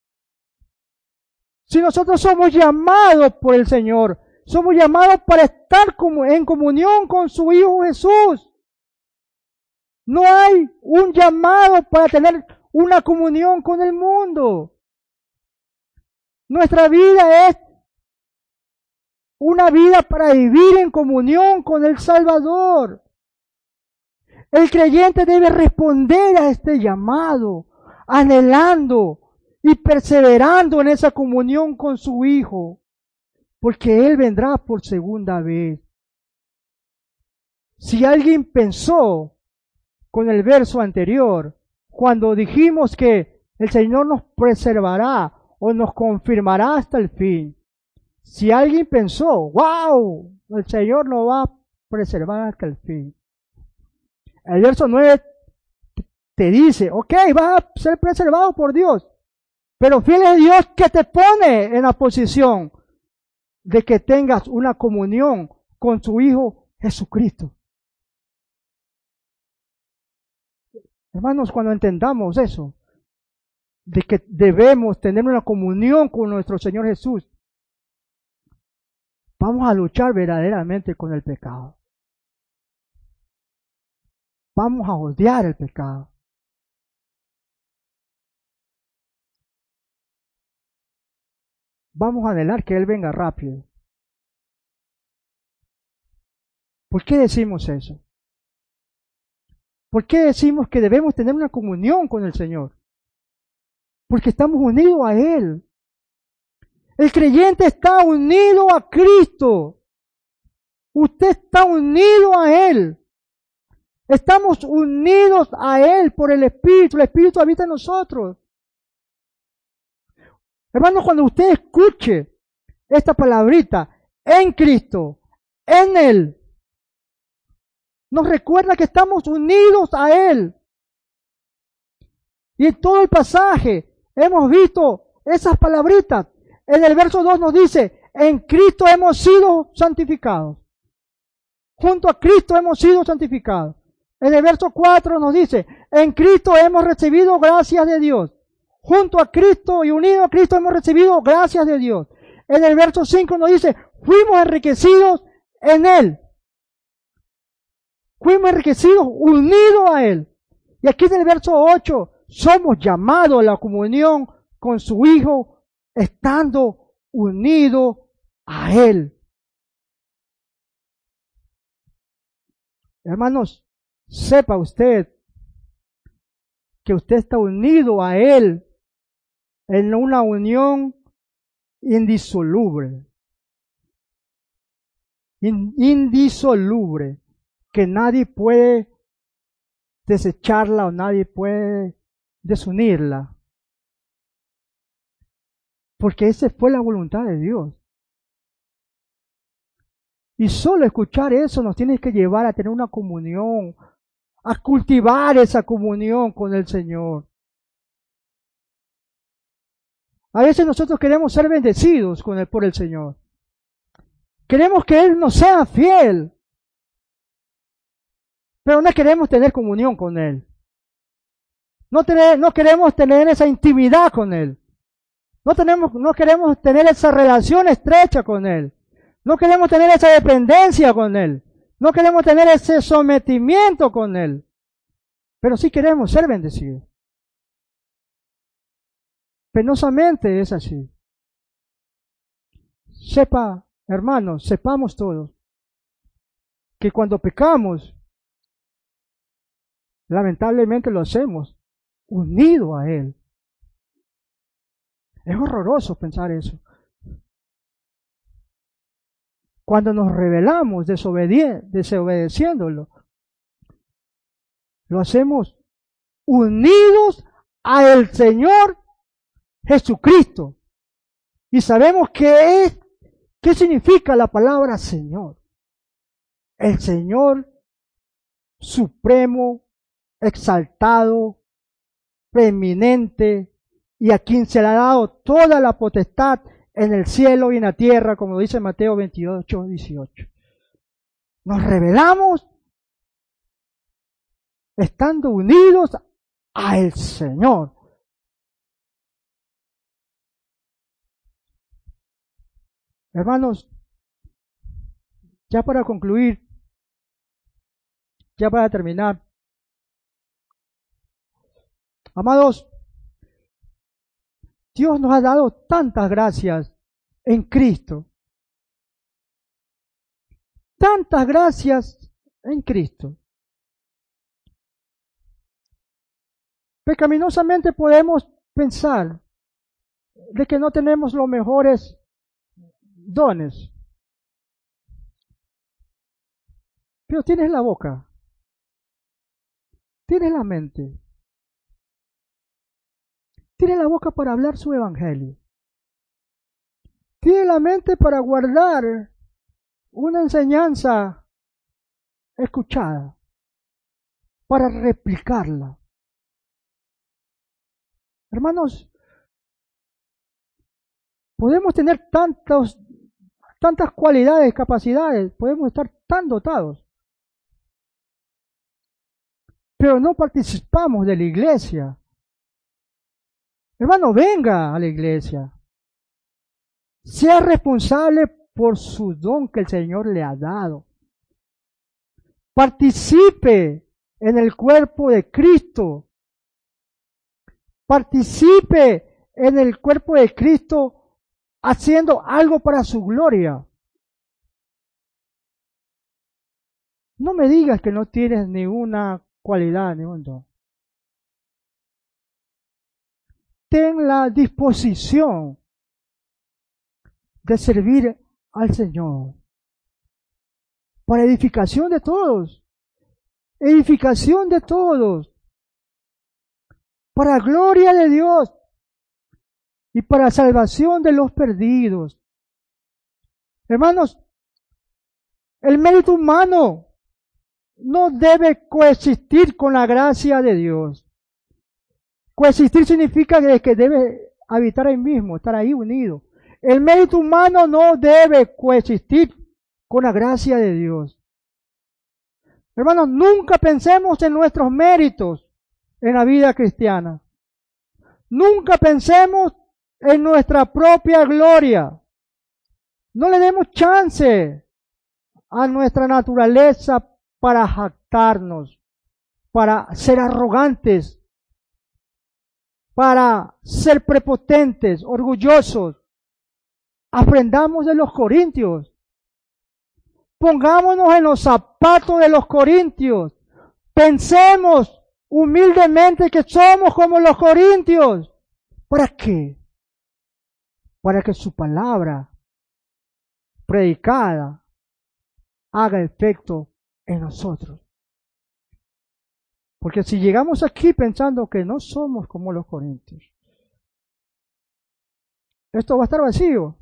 Si nosotros somos llamados por el Señor, somos llamados para estar en comunión con su Hijo Jesús. No hay un llamado para tener una comunión con el mundo. Nuestra vida es una vida para vivir en comunión con el Salvador. El creyente debe responder a este llamado, anhelando y perseverando en esa comunión con su Hijo, porque Él vendrá por segunda vez. Si alguien pensó con el verso anterior, cuando dijimos que el Señor nos preservará o nos confirmará hasta el fin, si alguien pensó, wow, el Señor nos va a preservar hasta el fin, el verso nueve te dice, ok, vas a ser preservado por Dios, pero fiel es Dios que te pone en la posición de que tengas una comunión con su Hijo Jesucristo. Hermanos, cuando entendamos eso, de que debemos tener una comunión con nuestro Señor Jesús, vamos a luchar verdaderamente con el pecado. vamos a odiar el pecado. Vamos a anhelar que Él venga rápido. ¿Por qué decimos eso? ¿Por qué decimos que debemos tener una comunión con el Señor? Porque estamos unidos a Él. El creyente está unido a Cristo. Usted está unido a Él. Estamos unidos a Él por el Espíritu. El Espíritu habita en nosotros. Hermanos, cuando usted escuche esta palabrita, en Cristo, en Él, nos recuerda que estamos unidos a Él. Y en todo el pasaje hemos visto esas palabritas. En el verso dos nos dice, en Cristo hemos sido santificados. Junto a Cristo hemos sido santificados. En el verso cuatro nos dice, en Cristo hemos recibido gracias de Dios. Junto a Cristo y unido a Cristo hemos recibido gracias de Dios. En el verso cinco nos dice, fuimos enriquecidos en Él. Fuimos enriquecidos unidos a Él. Y aquí en el verso ocho, somos llamados a la comunión con su Hijo, estando unidos a Él. Hermanos, sepa usted que usted está unido a Él en una unión indisoluble. Indisoluble. Que nadie puede desecharla o nadie puede desunirla. Porque esa fue la voluntad de Dios. Y solo escuchar eso nos tiene que llevar a tener una comunión, a cultivar esa comunión con el Señor. A veces nosotros queremos ser bendecidos con el, por el Señor. Queremos que Él nos sea fiel. Pero no queremos tener comunión con Él. No, tener, no queremos tener esa intimidad con Él. No, tenemos, no queremos tener esa relación estrecha con Él. No queremos tener esa dependencia con Él. No queremos tener ese sometimiento con Él. Pero sí queremos ser bendecidos. Penosamente es así. Sepa, hermanos, sepamos todos que cuando pecamos, lamentablemente lo hacemos unido a Él. Es horroroso pensar eso. Cuando nos rebelamos desobedi- desobedeciéndolo, lo hacemos unidos al Señor Jesucristo. Y sabemos qué es, qué significa la palabra Señor. El Señor supremo, exaltado, preeminente, y a quien se le ha dado toda la potestad en el cielo y en la tierra, como dice Mateo veintiocho, dieciocho. Nos rebelamos estando unidos al Señor. Hermanos, ya para concluir, ya para terminar, amados, Dios nos ha dado tantas gracias en Cristo. Tantas gracias en Cristo. Pecaminosamente podemos pensar de que no tenemos los mejores dones. Pero tienes la boca. Tienes la mente. Tiene la boca para hablar su evangelio. Tiene la mente para guardar una enseñanza escuchada, para replicarla. Hermanos, podemos tener tantos, tantas cualidades, capacidades, podemos estar tan dotados, pero no participamos de la iglesia. Hermano, venga a la iglesia. Sea responsable por su don que el Señor le ha dado. Participe en el cuerpo de Cristo. Participe en el cuerpo de Cristo haciendo algo para su gloria. No me digas que no tienes ninguna cualidad, ningún don. Ten la disposición de servir al Señor para edificación de todos, edificación de todos, para gloria de Dios y para salvación de los perdidos. Hermanos, el mérito humano no debe coexistir con la gracia de Dios. Coexistir significa que debe habitar ahí mismo, estar ahí unido. El mérito humano no debe coexistir con la gracia de Dios. Hermanos, nunca pensemos en nuestros méritos en la vida cristiana. Nunca pensemos en nuestra propia gloria. No le demos chance a nuestra naturaleza para jactarnos, para ser arrogantes, para ser prepotentes, orgullosos. Aprendamos de los corintios. Pongámonos en los zapatos de los corintios. Pensemos humildemente que somos como los corintios. ¿Para qué? Para que su palabra predicada haga efecto en nosotros. Porque si llegamos aquí pensando que no somos como los corintios, esto va a estar vacío.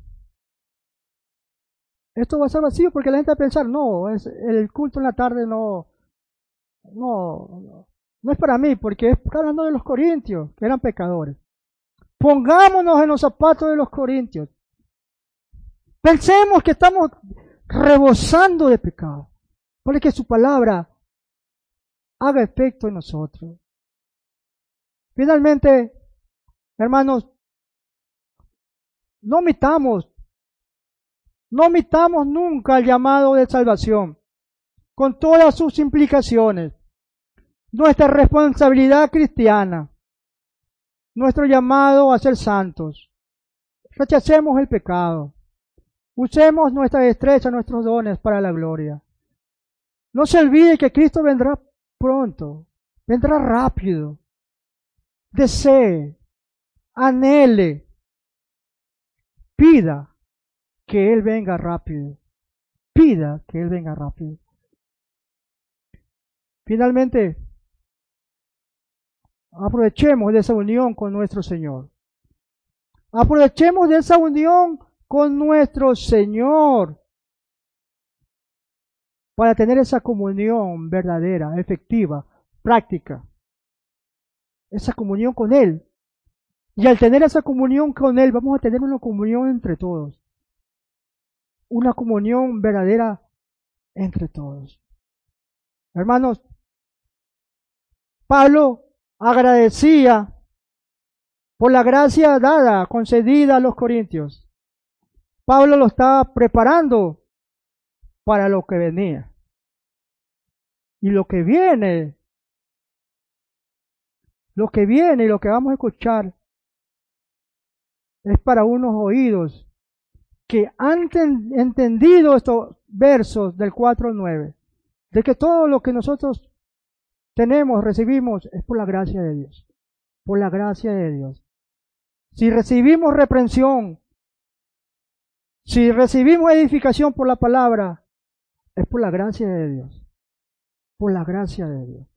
Esto va a estar vacío porque la gente va a pensar, no, es, el culto en la tarde no, no, no es para mí, porque está hablando de los corintios, que eran pecadores. Pongámonos en los zapatos de los corintios. Pensemos que estamos rebosando de pecado, para que su palabra haga efecto en nosotros. Finalmente, hermanos, no omitamos, no omitamos nunca el llamado de salvación, con todas sus implicaciones. Nuestra responsabilidad cristiana, nuestro llamado a ser santos. Rechacemos el pecado. Usemos nuestra destreza, nuestros dones para la gloria. No se olvide que Cristo vendrá pronto, vendrá rápido. Desee, anhele, pida que Él venga rápido. Pida que Él venga rápido. Finalmente, aprovechemos de esa unión con nuestro Señor. Aprovechemos de esa unión con nuestro Señor para tener esa comunión verdadera, efectiva, práctica. Esa comunión con Él. Y al tener esa comunión con Él, vamos a tener una comunión entre todos. Una comunión verdadera entre todos. Hermanos, Pablo agradecía por la gracia dada, concedida a los corintios. Pablo lo estaba preparando para lo que venía. Y lo que viene, lo que viene y lo que vamos a escuchar es para unos oídos que han entendido estos versos del cuatro al nueve, de que todo lo que nosotros tenemos, recibimos, es por la gracia de Dios. Por la gracia de Dios. Si recibimos reprensión, si recibimos edificación por la palabra, es por la gracia de Dios. Por la gracia de Dios.